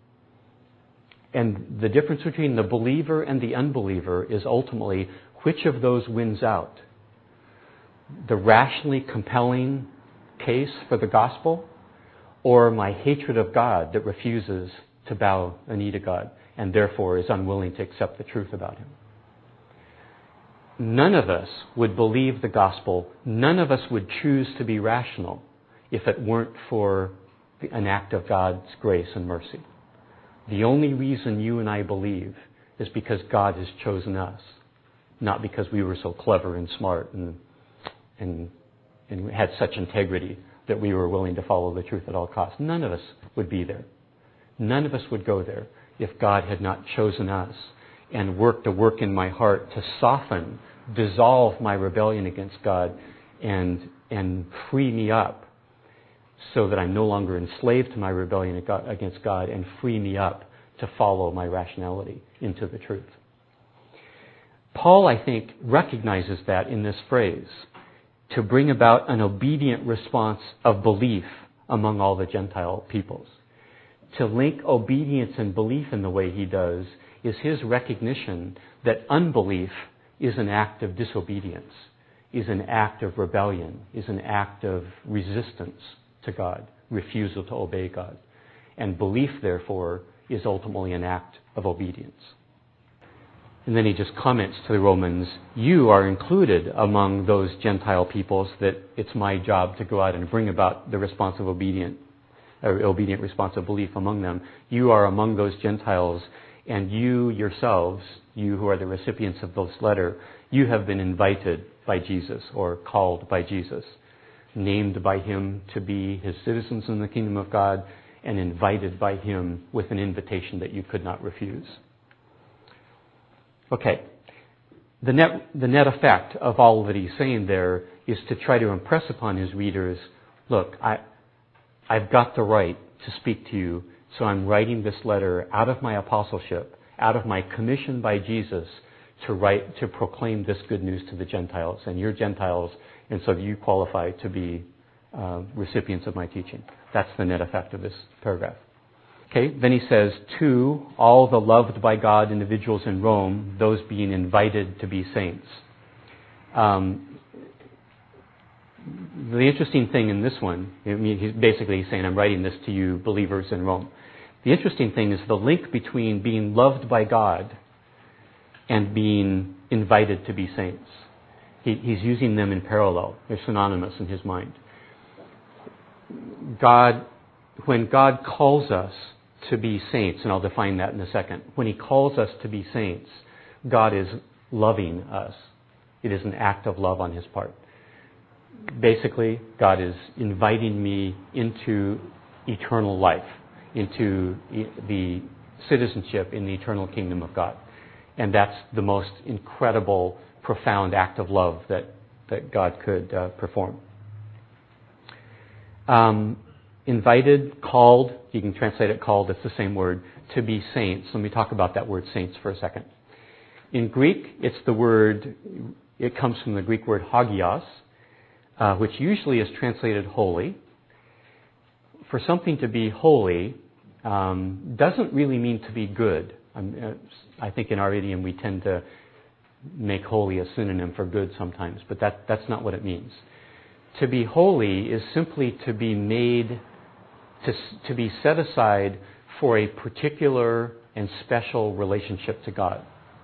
And the difference between the believer and the unbeliever is ultimately which of those wins out. The rationally compelling case for the gospel, or my hatred of God that refuses to bow a knee to God and therefore is unwilling to accept the truth about Him. None of us would believe the gospel. None of us would choose to be rational if it weren't for an act of God's grace and mercy. The only reason you and I believe is because God has chosen us, not because we were so clever and smart and and and had such integrity that we were willing to follow the truth at all costs. None of us would be there. None of us would go there if God had not chosen us and worked a work in my heart to soften, dissolve my rebellion against God and, and free me up so that I'm no longer enslaved to my rebellion against God and free me up to follow my rationality into the truth. Paul, I think, recognizes that in this phrase, to bring about an obedient response of belief among all the Gentile peoples. To link obedience and belief in the way he does is his recognition that unbelief is an act of disobedience, is an act of rebellion, is an act of resistance to God, refusal to obey God. And belief, therefore, is ultimately an act of obedience. And then he just comments to the Romans, you are included among those Gentile peoples that it's my job to go out and bring about the response of obedient, or obedient response of belief among them. You are among those Gentiles, and you yourselves, you who are the recipients of this letter, you have been invited by Jesus, or called by Jesus, named by Him to be His citizens in the kingdom of God, and invited by Him with an invitation that you could not refuse. Okay, the net, the net effect of all that he's saying there is to try to impress upon his readers, look, I, I've got the right to speak to you, so I'm writing this letter out of my apostleship, out of my commission by Jesus to write, to proclaim this good news to the Gentiles, and you're Gentiles, and so you qualify to be uh, recipients of my teaching. That's the net effect of this paragraph. Okay, then he says, to all the loved by God individuals in Rome, those being invited to be saints. Um, the interesting thing in this one, I mean, he's basically saying, I'm writing this to you believers in Rome. The interesting thing is the link between being loved by God and being invited to be saints. He, he's using them in parallel. They're synonymous in his mind. God, when God calls us to be saints, and I'll define that in a second. When He calls us to be saints, God is loving us. It is an act of love on His part. Basically, God is inviting me into eternal life, into the citizenship in the eternal kingdom of God. And that's the most incredible, profound act of love that, that God could uh, perform. Um, invited, called, you can translate it called, it's the same word, to be saints. Let me talk about that word saints for a second. In Greek, it's the word, it comes from the Greek word hagios, uh, which usually is translated holy. For something to be holy um, doesn't really mean to be good. Um, I think in our idiom we tend to make holy a synonym for good sometimes, but that, that's not what it means. To be holy is simply to be made, to, to be set aside for a particular and special relationship to God.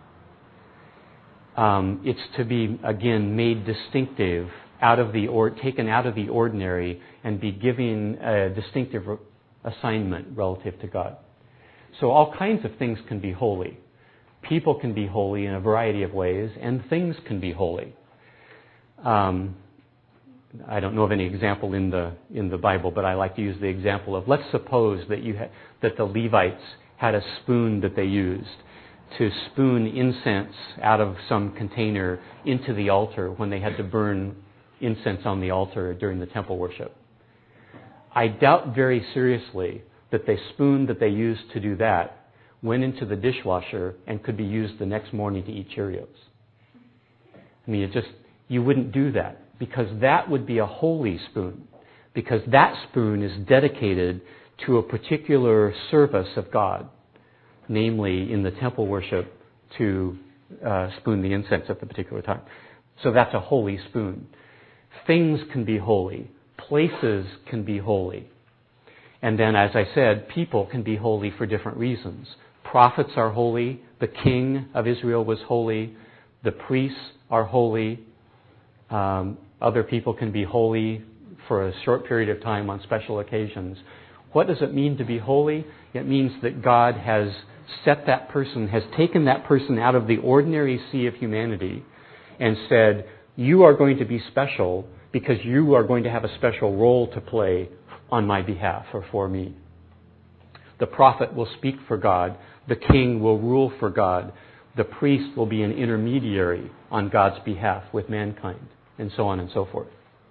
Um, it's to be, again, made distinctive, out of the or taken out of the ordinary, and be given a distinctive re- assignment relative to God. So all kinds of things can be holy. People can be holy in a variety of ways, and things can be holy. Um, I don't know of any example in the in the Bible, but I like to use the example of, let's suppose that you ha- that the Levites had a spoon that they used to spoon incense out of some container into the altar when they had to burn incense on the altar during the temple worship. I doubt very seriously that the spoon that they used to do that went into the dishwasher and could be used the next morning to eat Cheerios. I mean, it just, you wouldn't do that, because that would be a holy spoon, because that spoon is dedicated to a particular service of God, namely in the temple worship to uh, spoon the incense at the particular time. So that's a holy spoon. Things can be holy. Places can be holy. And then, as I said, people can be holy for different reasons. Prophets are holy. The king of Israel was holy. The priests are holy. Um, other people can be holy for a short period of time on special occasions. What does it mean to be holy? It means that God has set that person, has taken that person out of the ordinary sea of humanity and said, you are going to be special because you are going to have a special role to play on my behalf or for me. The prophet will speak for God. The king will rule for God. The priest will be an intermediary on God's behalf with mankind, and so on and so forth.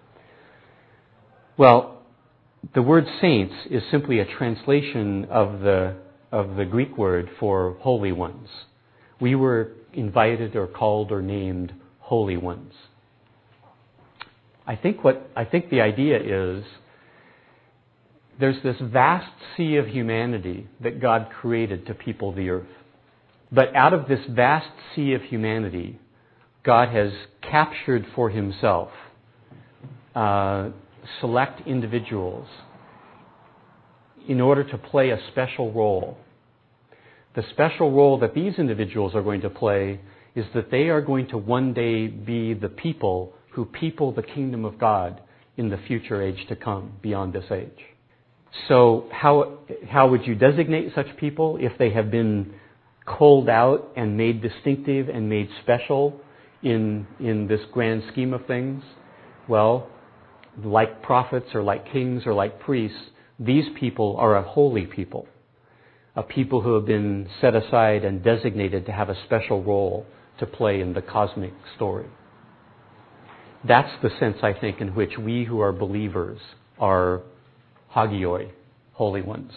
Well, the word saints is simply a translation of the of the Greek word for holy ones. We were invited or called or named holy ones. I think what I think the idea is, there's this vast sea of humanity that God created to people the earth. But out of this vast sea of humanity, God has captured for himself uh, select individuals in order to play a special role. The special role that these individuals are going to play is that they are going to one day be the people who people the kingdom of God in the future age to come, beyond this age. So how how would you designate such people if they have been culled out and made distinctive and made special in in this grand scheme of things? Well, like prophets or like kings or like priests, these people are a holy people, a people who have been set aside and designated to have a special role to play in the cosmic story. That's the sense, I think, in which we who are believers are hagioi, holy ones.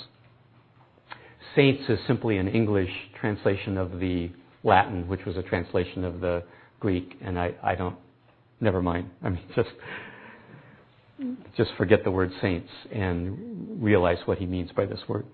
Saints is simply an English translation of the Latin, which was a translation of the Greek, and I, I don't, never mind. I mean, just, just forget the word saints and realize what he means by this word.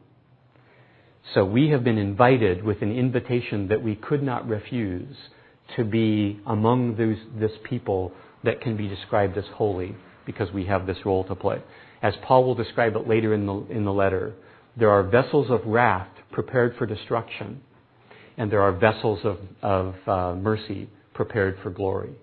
So we have been invited with an invitation that we could not refuse to be among those, this people that can be described as holy, because we have this role to play. As Paul will describe it later in the in the letter, there are vessels of wrath prepared for destruction, and there are vessels of, of uh, mercy prepared for glory.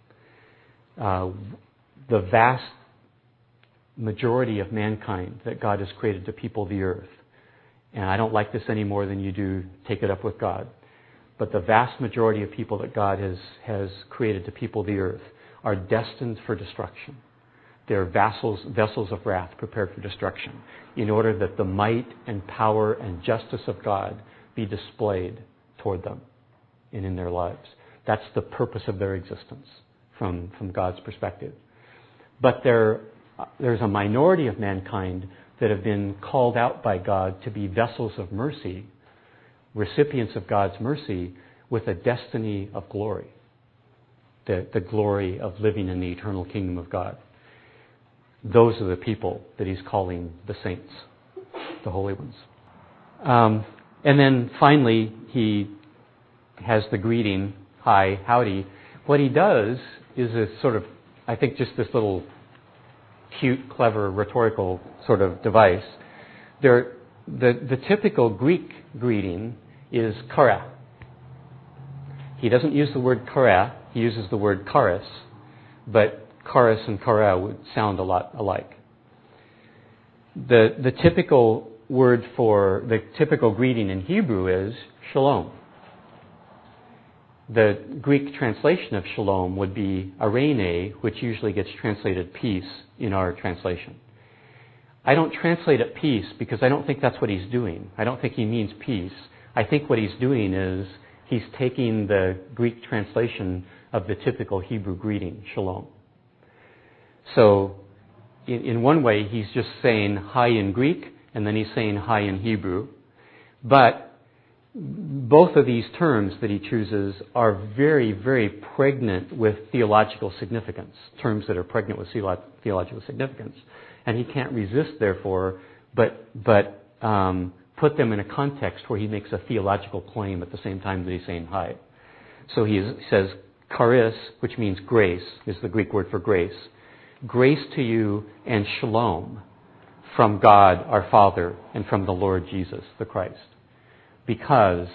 Uh, the vast majority of mankind that God has created to people the earth, and I don't like this any more than you do, take it up with God, but the vast majority of people that God has, has created to people the earth are destined for destruction. They're vessels, vessels of wrath prepared for destruction, in order that the might and power and justice of God be displayed toward them and in their lives. That's the purpose of their existence from, from God's perspective. But there, there's a minority of mankind that have been called out by God to be vessels of mercy, recipients of God's mercy, with a destiny of glory, the, the glory of living in the eternal kingdom of God. Those are the people that he's calling the saints, the holy ones. Um, and then finally, he has the greeting, hi, howdy. What he does is a sort of, I think, just this little cute, clever, rhetorical sort of device. There, the, the typical Greek greeting is kara. He doesn't use the word kara, he uses the word charis, but charis and kara would sound a lot alike. The, the typical word for, the typical greeting in Hebrew is shalom. The Greek translation of shalom would be eirene, which usually gets translated peace in our translation. I don't translate it peace because I don't think that's what he's doing. I don't think he means peace. I think what he's doing is he's taking the Greek translation of the typical Hebrew greeting, shalom. So in, in one way, he's just saying hi in Greek, and then he's saying hi in Hebrew. But both of these terms that he chooses are very, very pregnant with theological significance, terms that are pregnant with theological significance. And he can't resist, therefore, but but um, put them in a context where he makes a theological claim at the same time that he's saying hi. So he is, says, charis, which means grace, is the Greek word for grace. Grace to you and shalom from God our Father and from the Lord Jesus the Christ. Because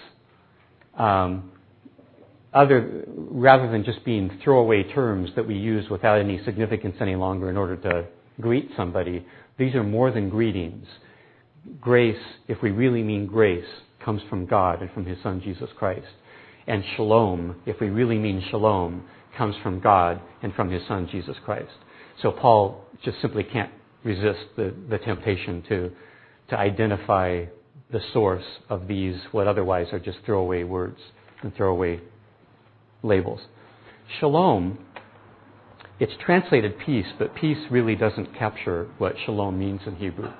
um, other, rather than just being throwaway terms that we use without any significance any longer in order to greet somebody, these are more than greetings. Grace, if we really mean grace, comes from God and from His Son Jesus Christ. And shalom, if we really mean shalom, comes from God and from His Son Jesus Christ. So Paul just simply can't resist the, the temptation to, to identify the source of these, what otherwise are just throwaway words and throwaway labels. Shalom, it's translated peace, but peace really doesn't capture what shalom means in Hebrew.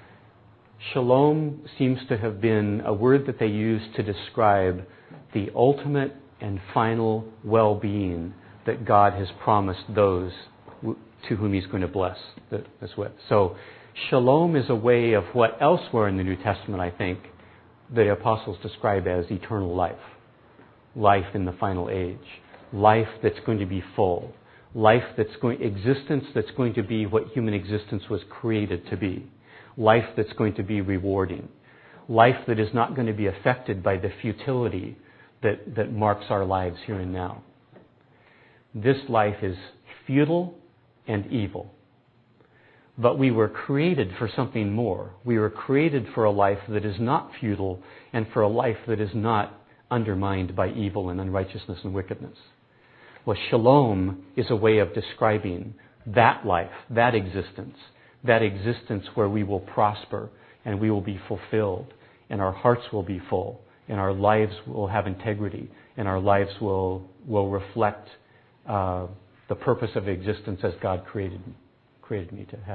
Shalom seems to have been a word that they used to describe the ultimate and final well-being that God has promised those to whom He's going to bless this with. So shalom is a way of what elsewhere in the New Testament, I think, the apostles describe as eternal life. Life in the final age. Life that's going to be full. Life that's going, existence that's going to be what human existence was created to be. Life that's going to be rewarding. Life that is not going to be affected by the futility that, that marks our lives here and now. This life is futile and evil. But we were created for something more. We were created for a life that is not futile and for a life that is not undermined by evil and unrighteousness and wickedness. Well, shalom is a way of describing that life, that existence, that existence where we will prosper and we will be fulfilled and our hearts will be full and our lives will have integrity and our lives will, will reflect uh, the purpose of existence as God created created me to have.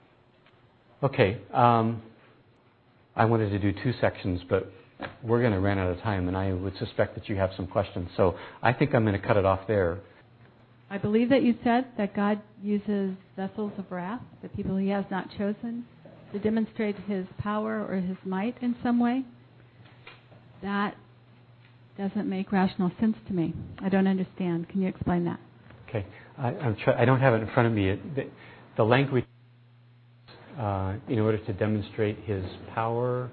Okay, um, I wanted to do two sections, but we're going to run out of time, and I would suspect that you have some questions. So I think I'm going to cut it off there. I believe that you said that God uses vessels of wrath, the people He has not chosen, to demonstrate His power or His might in some way. That doesn't make rational sense to me. I don't understand. Can you explain that? Okay, I, I'm try- I don't have it in front of me. It, the, the language, uh, in order to demonstrate His power,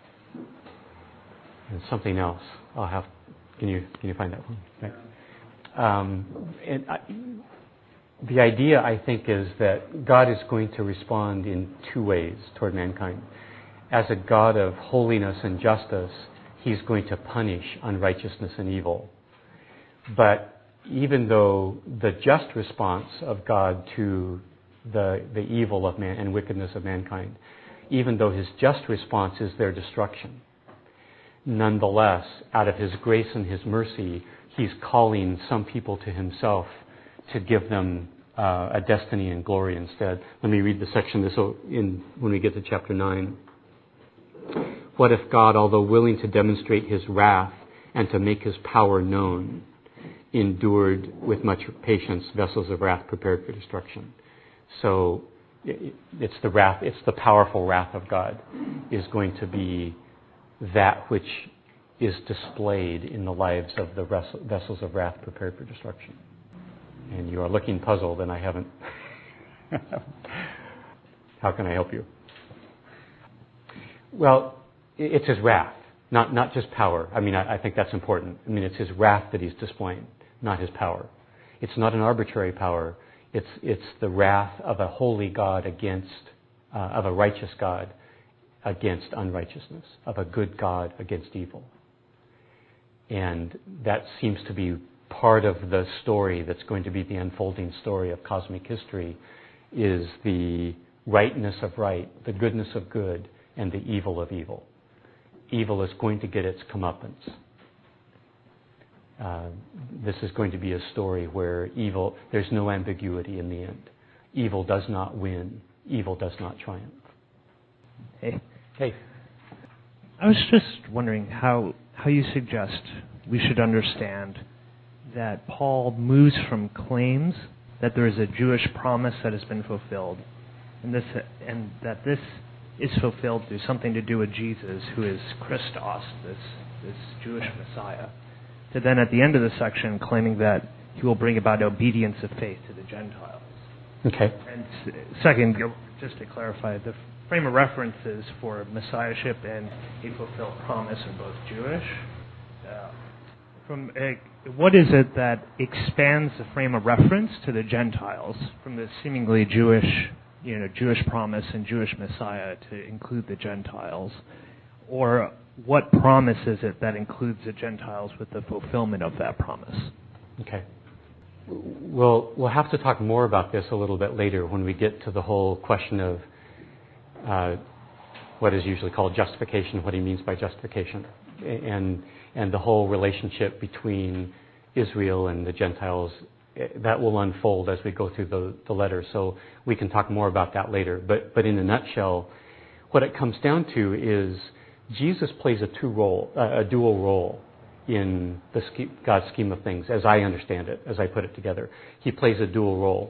and something else. I'll have. Can you can you find that one? Right. Um, and I, the idea, I think, is that God is going to respond in two ways toward mankind. As a God of holiness and justice, He's going to punish unrighteousness and evil. But even though the just response of God to the the evil of man and wickedness of mankind, even though His just response is their destruction, nonetheless, out of His grace and His mercy, He's calling some people to Himself to give them uh, a destiny and glory instead. Let me read the section this in when we get to chapter nine. What if God, although willing to demonstrate his wrath and to make his power known, endured with much patience vessels of wrath prepared for destruction? So it's the wrath, it's the powerful wrath of God is going to be that which is displayed in the lives of the vessels of wrath prepared for destruction. And you are looking puzzled, and I haven't. How can I help you? Well, it's his wrath, not not just power. I mean, I, I think that's important. I mean, it's his wrath that he's displaying, not his power. It's not an arbitrary power. It's it's the wrath of a holy God against, uh, of a righteous God against unrighteousness, of a good God against evil. And that seems to be part of the story that's going to be the unfolding story of cosmic history, is the rightness of right, the goodness of good, and the evil of evil. Evil is going to get its comeuppance. Uh, this is going to be a story where evil, there's no ambiguity in the end. Evil does not win. Evil does not triumph. Hey. Hey. I was just wondering how how you suggest we should understand that Paul moves from claims that there is a Jewish promise that has been fulfilled, and this and that this is fulfilled through something to do with Jesus, who is Christos, this this Jewish Messiah, to then at the end of the section claiming that he will bring about obedience of faith to the Gentiles. Okay. And second, just to clarify, the frame of references for messiahship and a fulfilled promise are both Jewish. Uh, from uh, what is it that expands the frame of reference to the Gentiles from the seemingly Jewish, you know, Jewish promise and Jewish Messiah to include the Gentiles, or what promise is it that includes the Gentiles with the fulfillment of that promise? Okay. We'll we'll have to talk more about this a little bit later when we get to the whole question of uh, what is usually called justification, what he means by justification, and and the whole relationship between Israel and the Gentiles. That will unfold as we go through the, the letter, so we can talk more about that later. But but in a nutshell, what it comes down to is Jesus plays a two role, uh, a dual role in the sch- God's scheme of things, as I understand it, as I put it together. He plays a dual role.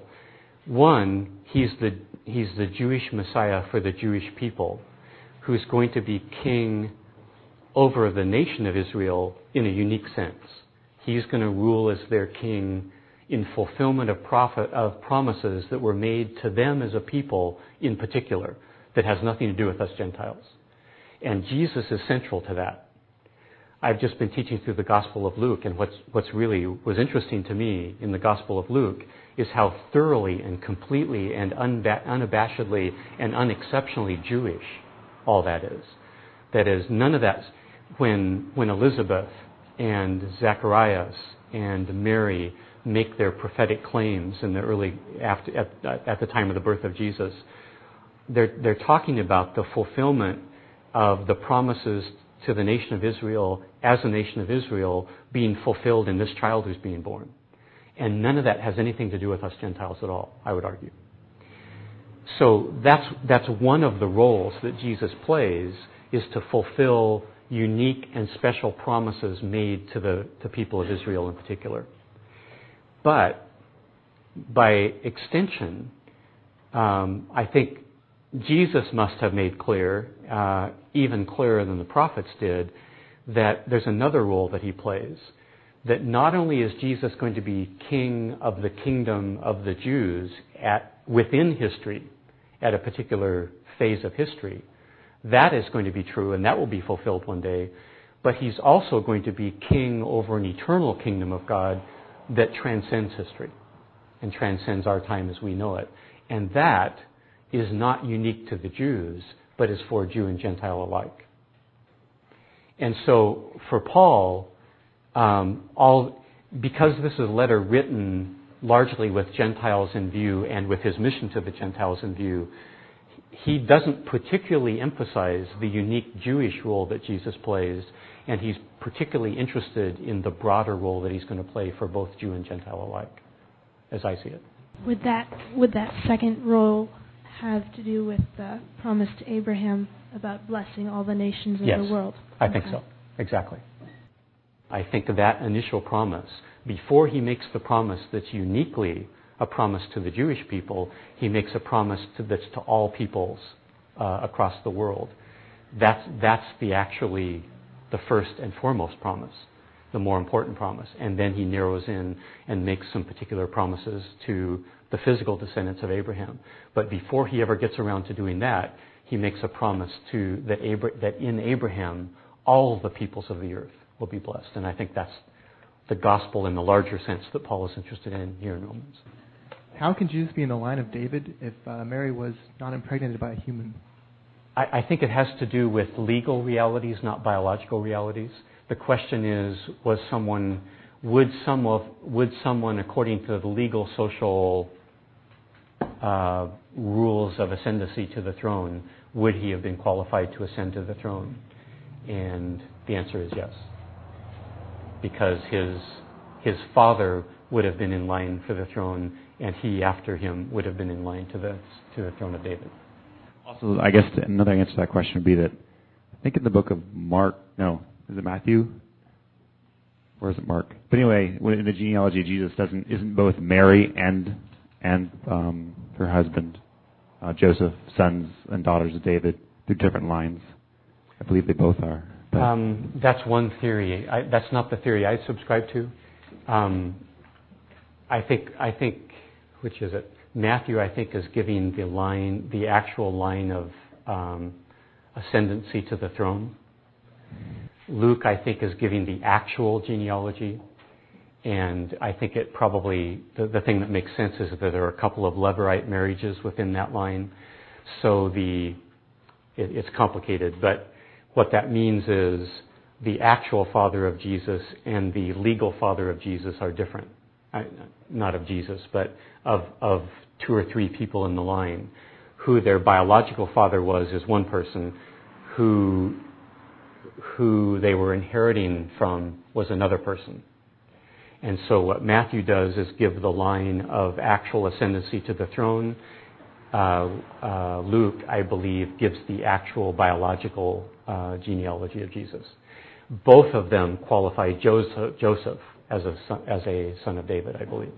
One, he's the he's the Jewish Messiah for the Jewish people, who's going to be king over the nation of Israel in a unique sense. He's going to rule as their king in fulfillment of prophet, of promises that were made to them as a people in particular, that has nothing to do with us Gentiles. And Jesus is central to that. I've just been teaching through the Gospel of Luke, and what's what's really was interesting to me in the Gospel of Luke is how thoroughly and completely and unba- unabashedly and unexceptionally Jewish all that is. That is, none of that's when when Elizabeth and Zacharias and Mary make their prophetic claims in the early after at, at the time of the birth of Jesus. They're they're talking about the fulfillment of the promises to the nation of Israel as a nation of Israel being fulfilled in this child who's being born. And none of that has anything to do with us Gentiles at all, I would argue. So that's that's one of the roles that Jesus plays, is to fulfill unique and special promises made to the to people of Israel in particular. But by extension, um, I think Jesus must have made clear, uh, even clearer than the prophets did, that there's another role that he plays. That not only is Jesus going to be king of the kingdom of the Jews at within history, at a particular phase of history, that is going to be true, and that will be fulfilled one day. But he's also going to be king over an eternal kingdom of God that transcends history and transcends our time as we know it. And that is not unique to the Jews, but is for Jew and Gentile alike. And so for Paul, um, all because this is a letter written largely with Gentiles in view and with his mission to the Gentiles in view, he doesn't particularly emphasize the unique Jewish role that Jesus plays, and he's particularly interested in the broader role that he's going to play for both Jew and Gentile alike, as I see it. Would that would that second role have to do with the promise to Abraham about blessing all the nations of yes, the world? I think Okay. so. Exactly. I think that initial promise, before he makes the promise that's uniquely a promise to the Jewish people, he makes a promise to, that's to all peoples uh, across the world. That's that's the actually the first and foremost promise, the more important promise. And then he narrows in and makes some particular promises to the physical descendants of Abraham. But before he ever gets around to doing that, he makes a promise to that Abra- that in Abraham all the peoples of the earth will be blessed. And I think that's the gospel in the larger sense that Paul is interested in here in Romans. How can Jesus be in the line of David if uh, Mary was not impregnated by a human? I, I think it has to do with legal realities, not biological realities. The question is, was someone, would some of, would someone, according to the legal social uh, rules of ascendancy to the throne, would he have been qualified to ascend to the throne? And the answer is yes, because his his father would have been in line for the throne, and he after him would have been in line to the to the throne of David. Also, I guess another answer to that question would be that I think in the book of Mark, no, is it Matthew? Or is it Mark? But anyway, in the genealogy of Jesus, doesn't isn't both Mary and and um, her husband uh, Joseph sons and daughters of David through different lines? I believe they both are. Um, that's one theory. I, that's not the theory I subscribe to. Um, I think I think which is it? Matthew, I think, is giving the line, the actual line of um, ascendancy to the throne. Luke, I think, is giving the actual genealogy. And I think it probably, the, the thing that makes sense is that there are a couple of Levirate marriages within that line. So the it, it's complicated. But what that means is the actual father of Jesus and the legal father of Jesus are different. I, not of Jesus, but of, of two or three people in the line. Who their biological father was is one person. Who who they were inheriting from was another person. And so what Matthew does is give the line of actual ascendancy to the throne. Uh, uh, Luke, I believe, gives the actual biological uh, genealogy of Jesus. Both of them qualify Joseph, Joseph as a son, as a son of David, I believe.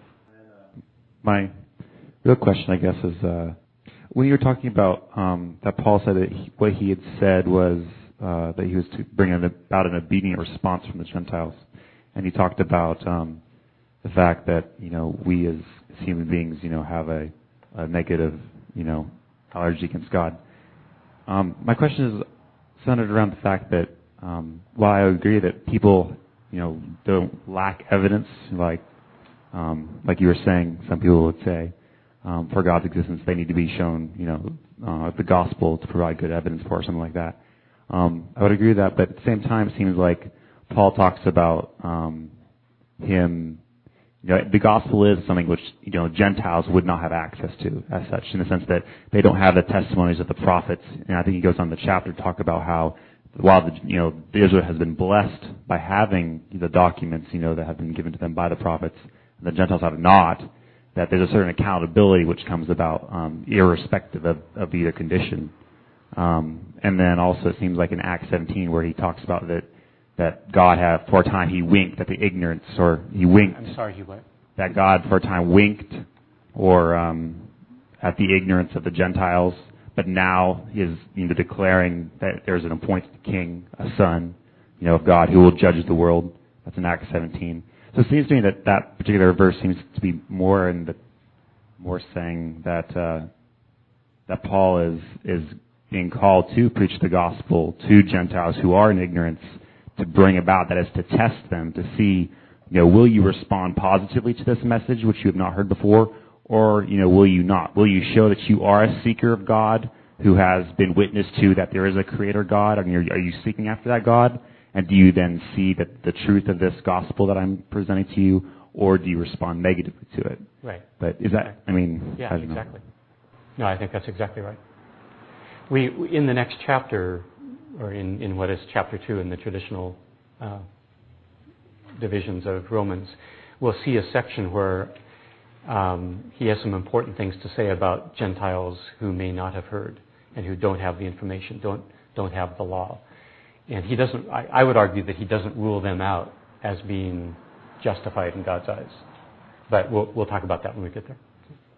My real question, I guess, is uh, when you were talking about um, that Paul said that he, what he had said was uh, that he was to bring about an obedient response from the Gentiles, and he talked about um, the fact that you know we as human beings, you know, have a, a negative, you know, allergy against God. Um, my question is centered around the fact that um, while I agree that people, you know, don't lack evidence, like um, like you were saying, some people would say um, for God's existence they need to be shown, you know, uh, the gospel to provide good evidence for, or something like that. Um, I would agree with that, but at the same time, it seems like Paul talks about um, him. You know, the gospel is something which, you know, Gentiles would not have access to as such, in the sense that they don't have the testimonies of the prophets. And I think he goes on in the chapter to talk about how, while the, you know, Israel has been blessed by having the documents, you know, that have been given to them by the prophets, and the Gentiles have not, that there's a certain accountability which comes about, um, irrespective of, of either condition. Um, and then also it seems like in Acts seventeen where he talks about that that God had, for a time, he winked at the ignorance, or he winked. I'm sorry, he what? That God, for a time, winked or um, at the ignorance of the Gentiles, but now he is, you know, declaring that there's an appointed king, a son, you know, of God who will judge the world. That's in Acts seventeen. So it seems to me that that particular verse seems to be more in the more saying that uh, that Paul is is being called to preach the gospel to Gentiles who are in ignorance, to bring about, that is, to test them, to see, you know, will you respond positively to this message, which you have not heard before, or, you know, will you not? Will you show that you are a seeker of God who has been witness to that there is a creator God, and are you seeking after that God? And do you then see that the truth of this gospel that I'm presenting to you, or do you respond negatively to it? Right. But is that, I mean, yeah, I don't exactly. know. No, I think that's exactly right. We, in the next chapter, or in, in what is chapter two in the traditional uh, divisions of Romans, we'll see a section where um, he has some important things to say about Gentiles who may not have heard and who don't have the information, don't don't have the law. And he doesn't. I, I would argue that he doesn't rule them out as being justified in God's eyes. But we'll we'll talk about that when we get there.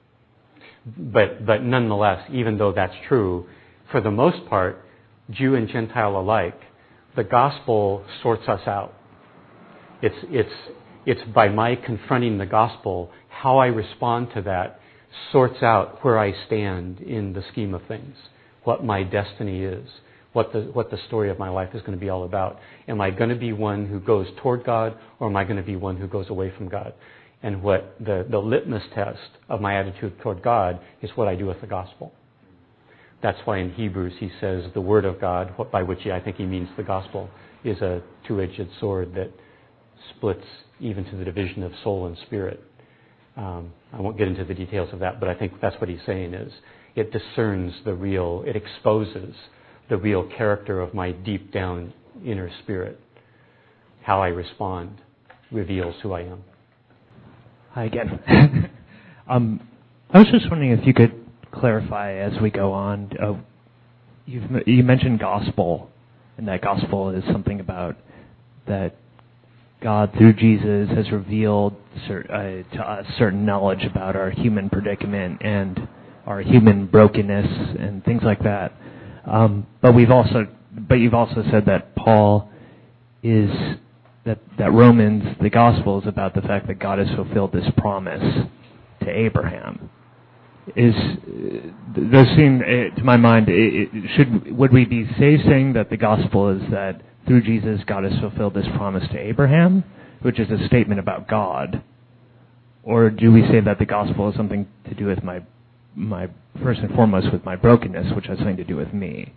But but nonetheless, even though that's true, for the most part, Jew and Gentile alike, the gospel sorts us out. It's it's it's by my confronting the gospel, how I respond to that sorts out where I stand in the scheme of things, what my destiny is, what the what the story of my life is going to be all about. Am I going to be one who goes toward God, or am I going to be one who goes away from God? And what the, the litmus test of my attitude toward God is what I do with the gospel. That's why in Hebrews he says the word of God, what, by which he, I think he means the gospel, is a two-edged sword that splits even to the division of soul and spirit. Um, I won't get into the details of that, but I think that's what he's saying is it discerns the real, it exposes the real character of my deep down inner spirit. How I respond reveals who I am. Hi again. um, I was just wondering if you could clarify as we go on. Uh, you've, you mentioned gospel, and that gospel is something about that God, through Jesus, has revealed cert, uh, to us certain knowledge about our human predicament and our human brokenness and things like that. Um, but we've also, but you've also said that Paul is that that Romans, the gospel, is about the fact that God has fulfilled this promise to Abraham. Is those seem to my mind? It, should would we be say, saying that the gospel is that through Jesus God has fulfilled this promise to Abraham, which is a statement about God, or do we say that the gospel has something to do with my my first and foremost with my brokenness, which has something to do with me?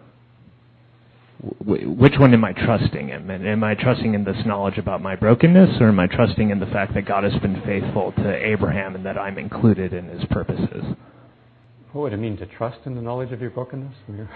Which one am I trusting in? Am I trusting in this knowledge about my brokenness, or am I trusting in the fact that God has been faithful to Abraham and that I'm included in his purposes? What would it mean to trust in the knowledge of your brokenness?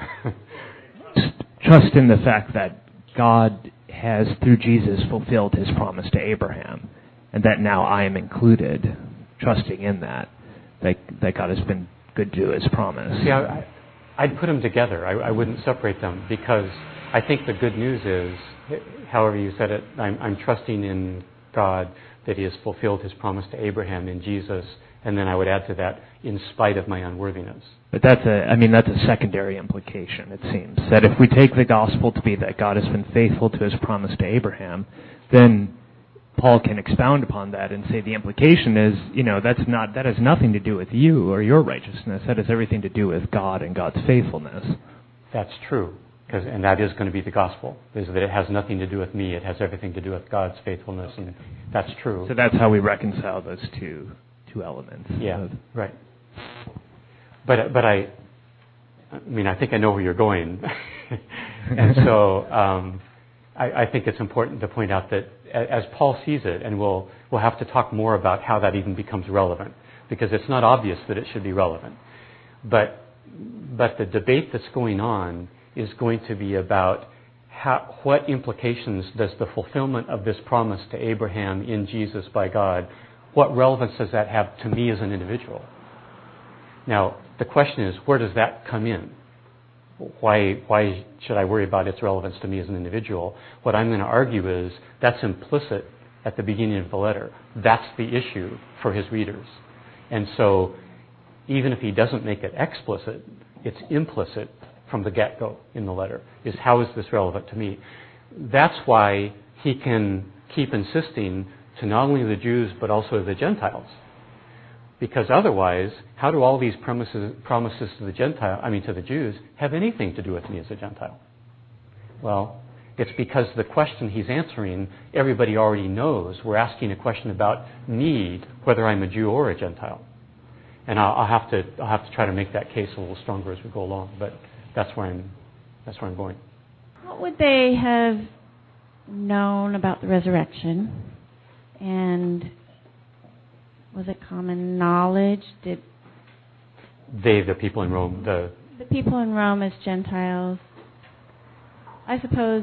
Trust in the fact that God has, through Jesus, fulfilled his promise to Abraham, and that now I am included, trusting in that, that, that God has been good to his promise. See, I, I, I'd put them together. I, I wouldn't separate them, because I think the good news is, however you said it, I'm, I'm trusting in God that he has fulfilled his promise to Abraham in Jesus, and then I would add to that, in spite of my unworthiness. But that's a, I mean, that's a secondary implication, it seems. That if we take the gospel to be that God has been faithful to his promise to Abraham, then Paul can expound upon that and say the implication is, you know, that's not, that has nothing to do with you or your righteousness. That has everything to do with God and God's faithfulness. That's true. Because, and that is going to be the gospel, is that it has nothing to do with me. It has everything to do with God's faithfulness, and that's true. So that's how we reconcile those two two elements. Yeah, of, right. But but I, I mean, I think I know where you're going, and so um, I, I think it's important to point out that as Paul sees it, and we'll we'll have to talk more about how that even becomes relevant, because it's not obvious that it should be relevant. But but the debate that's going on is going to be about how, what implications does the fulfillment of this promise to Abraham in Jesus by God, what relevance does that have to me as an individual? Now, the question is, where does that come in? Why, why should I worry about its relevance to me as an individual? What I'm going to argue is that's implicit at the beginning of the letter. That's the issue for his readers. And so, even if he doesn't make it explicit, it's implicit from the get-go in the letter, is how is this relevant to me? That's why he can keep insisting to not only the Jews but also the Gentiles. Because otherwise, how do all these promises, promises to the Gentile, I mean to the Jews, have anything to do with me as a Gentile? Well, it's because the question he's answering, everybody already knows. We're asking a question about need, whether I'm a Jew or a Gentile. And I'll, I'll have to I'll have to try to make that case a little stronger as we go along. But that's where I'm that's where I'm going. What would they have known about the resurrection? And was it common knowledge? Did they, the people in Rome, the the people in Rome as Gentiles? I suppose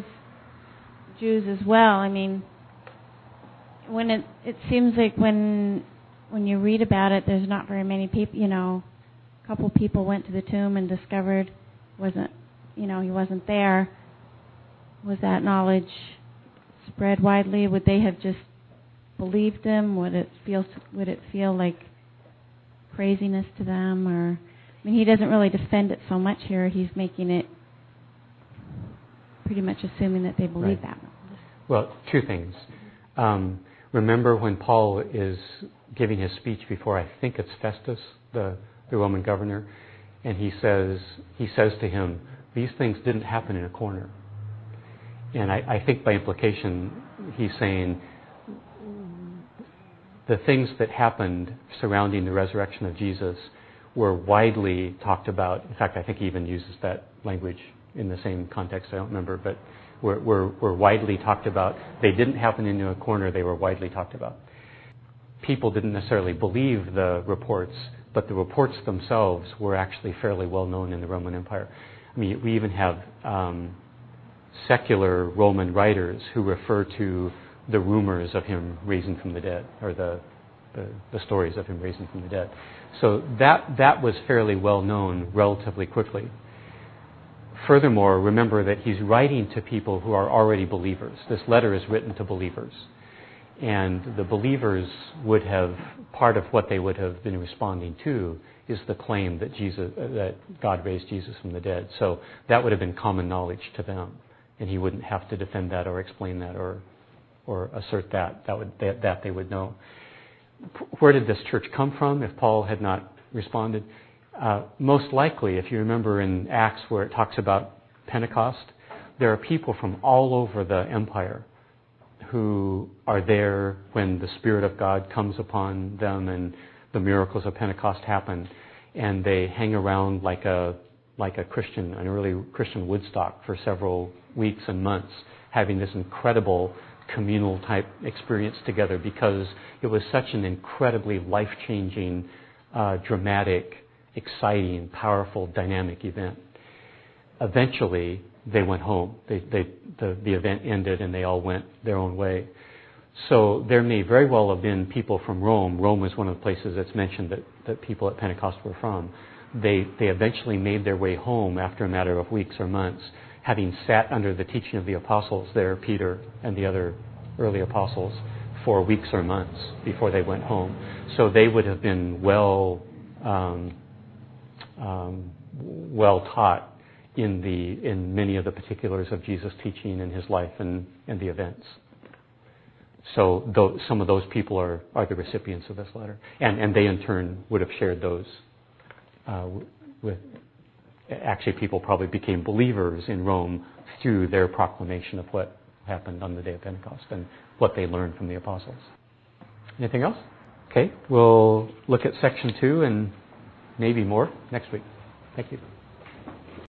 Jews as well. I mean, when it it seems like when when you read about it, there's not very many people, you know, a couple people went to the tomb and discovered wasn't, you know, he wasn't there. Was that knowledge spread widely? Would they have just believed him? Would it feel, would it feel like craziness to them? Or, I mean, he doesn't really defend it so much here. He's making it pretty much assuming that they believe Right. that. Well, two things. Um, remember when Paul is giving his speech before, I think it's Festus, the, the Roman governor, and he says he says to him, these things didn't happen in a corner. And I, I think by implication, he's saying the things that happened surrounding the resurrection of Jesus were widely talked about. In fact, I think he even uses that language in the same context. I don't remember, but were, were, were widely talked about. They didn't happen into a corner. They were widely talked about. People didn't necessarily believe the reports, but the reports themselves were actually fairly well known in the Roman Empire. I mean, we even have um, secular Roman writers who refer to the rumors of him raising from the dead, or the, the, the stories of him raising from the dead. So that, that was fairly well known relatively quickly. Furthermore, remember that he's writing to people who are already believers. This letter is written to believers. And the believers would have, part of what they would have been responding to is the claim that Jesus, uh, that God raised Jesus from the dead. So that would have been common knowledge to them. And he wouldn't have to defend that or explain that or or assert that. That would that, that they would know. Where did this church come from if Paul had not responded? Uh, most likely, if you remember in Acts where it talks about Pentecost, there are people from all over the empire who are there when the Spirit of God comes upon them and the miracles of Pentecost happen, and they hang around like a like a Christian, an early Christian Woodstock for several weeks and months, having this incredible communal type experience together because it was such an incredibly life-changing, uh, dramatic, exciting, powerful, dynamic event. Eventually, they went home. They, they, the, the event ended and they all went their own way. So there may very well have been people from Rome. Rome is one of the places that's mentioned that, that people at Pentecost were from. They, they eventually made their way home after a matter of weeks or months, having sat under the teaching of the apostles there, Peter and the other early apostles, for weeks or months before they went home. So they would have been well um, um, well taught in the in many of the particulars of Jesus' teaching and his life and, and the events. So those, some of those people are, are the recipients of this letter. And, and they in turn would have shared those uh, with... Actually, people probably became believers in Rome through their proclamation of what happened on the day of Pentecost and what they learned from the apostles. Anything else? Okay, we'll look at section two and maybe more next week. Thank you.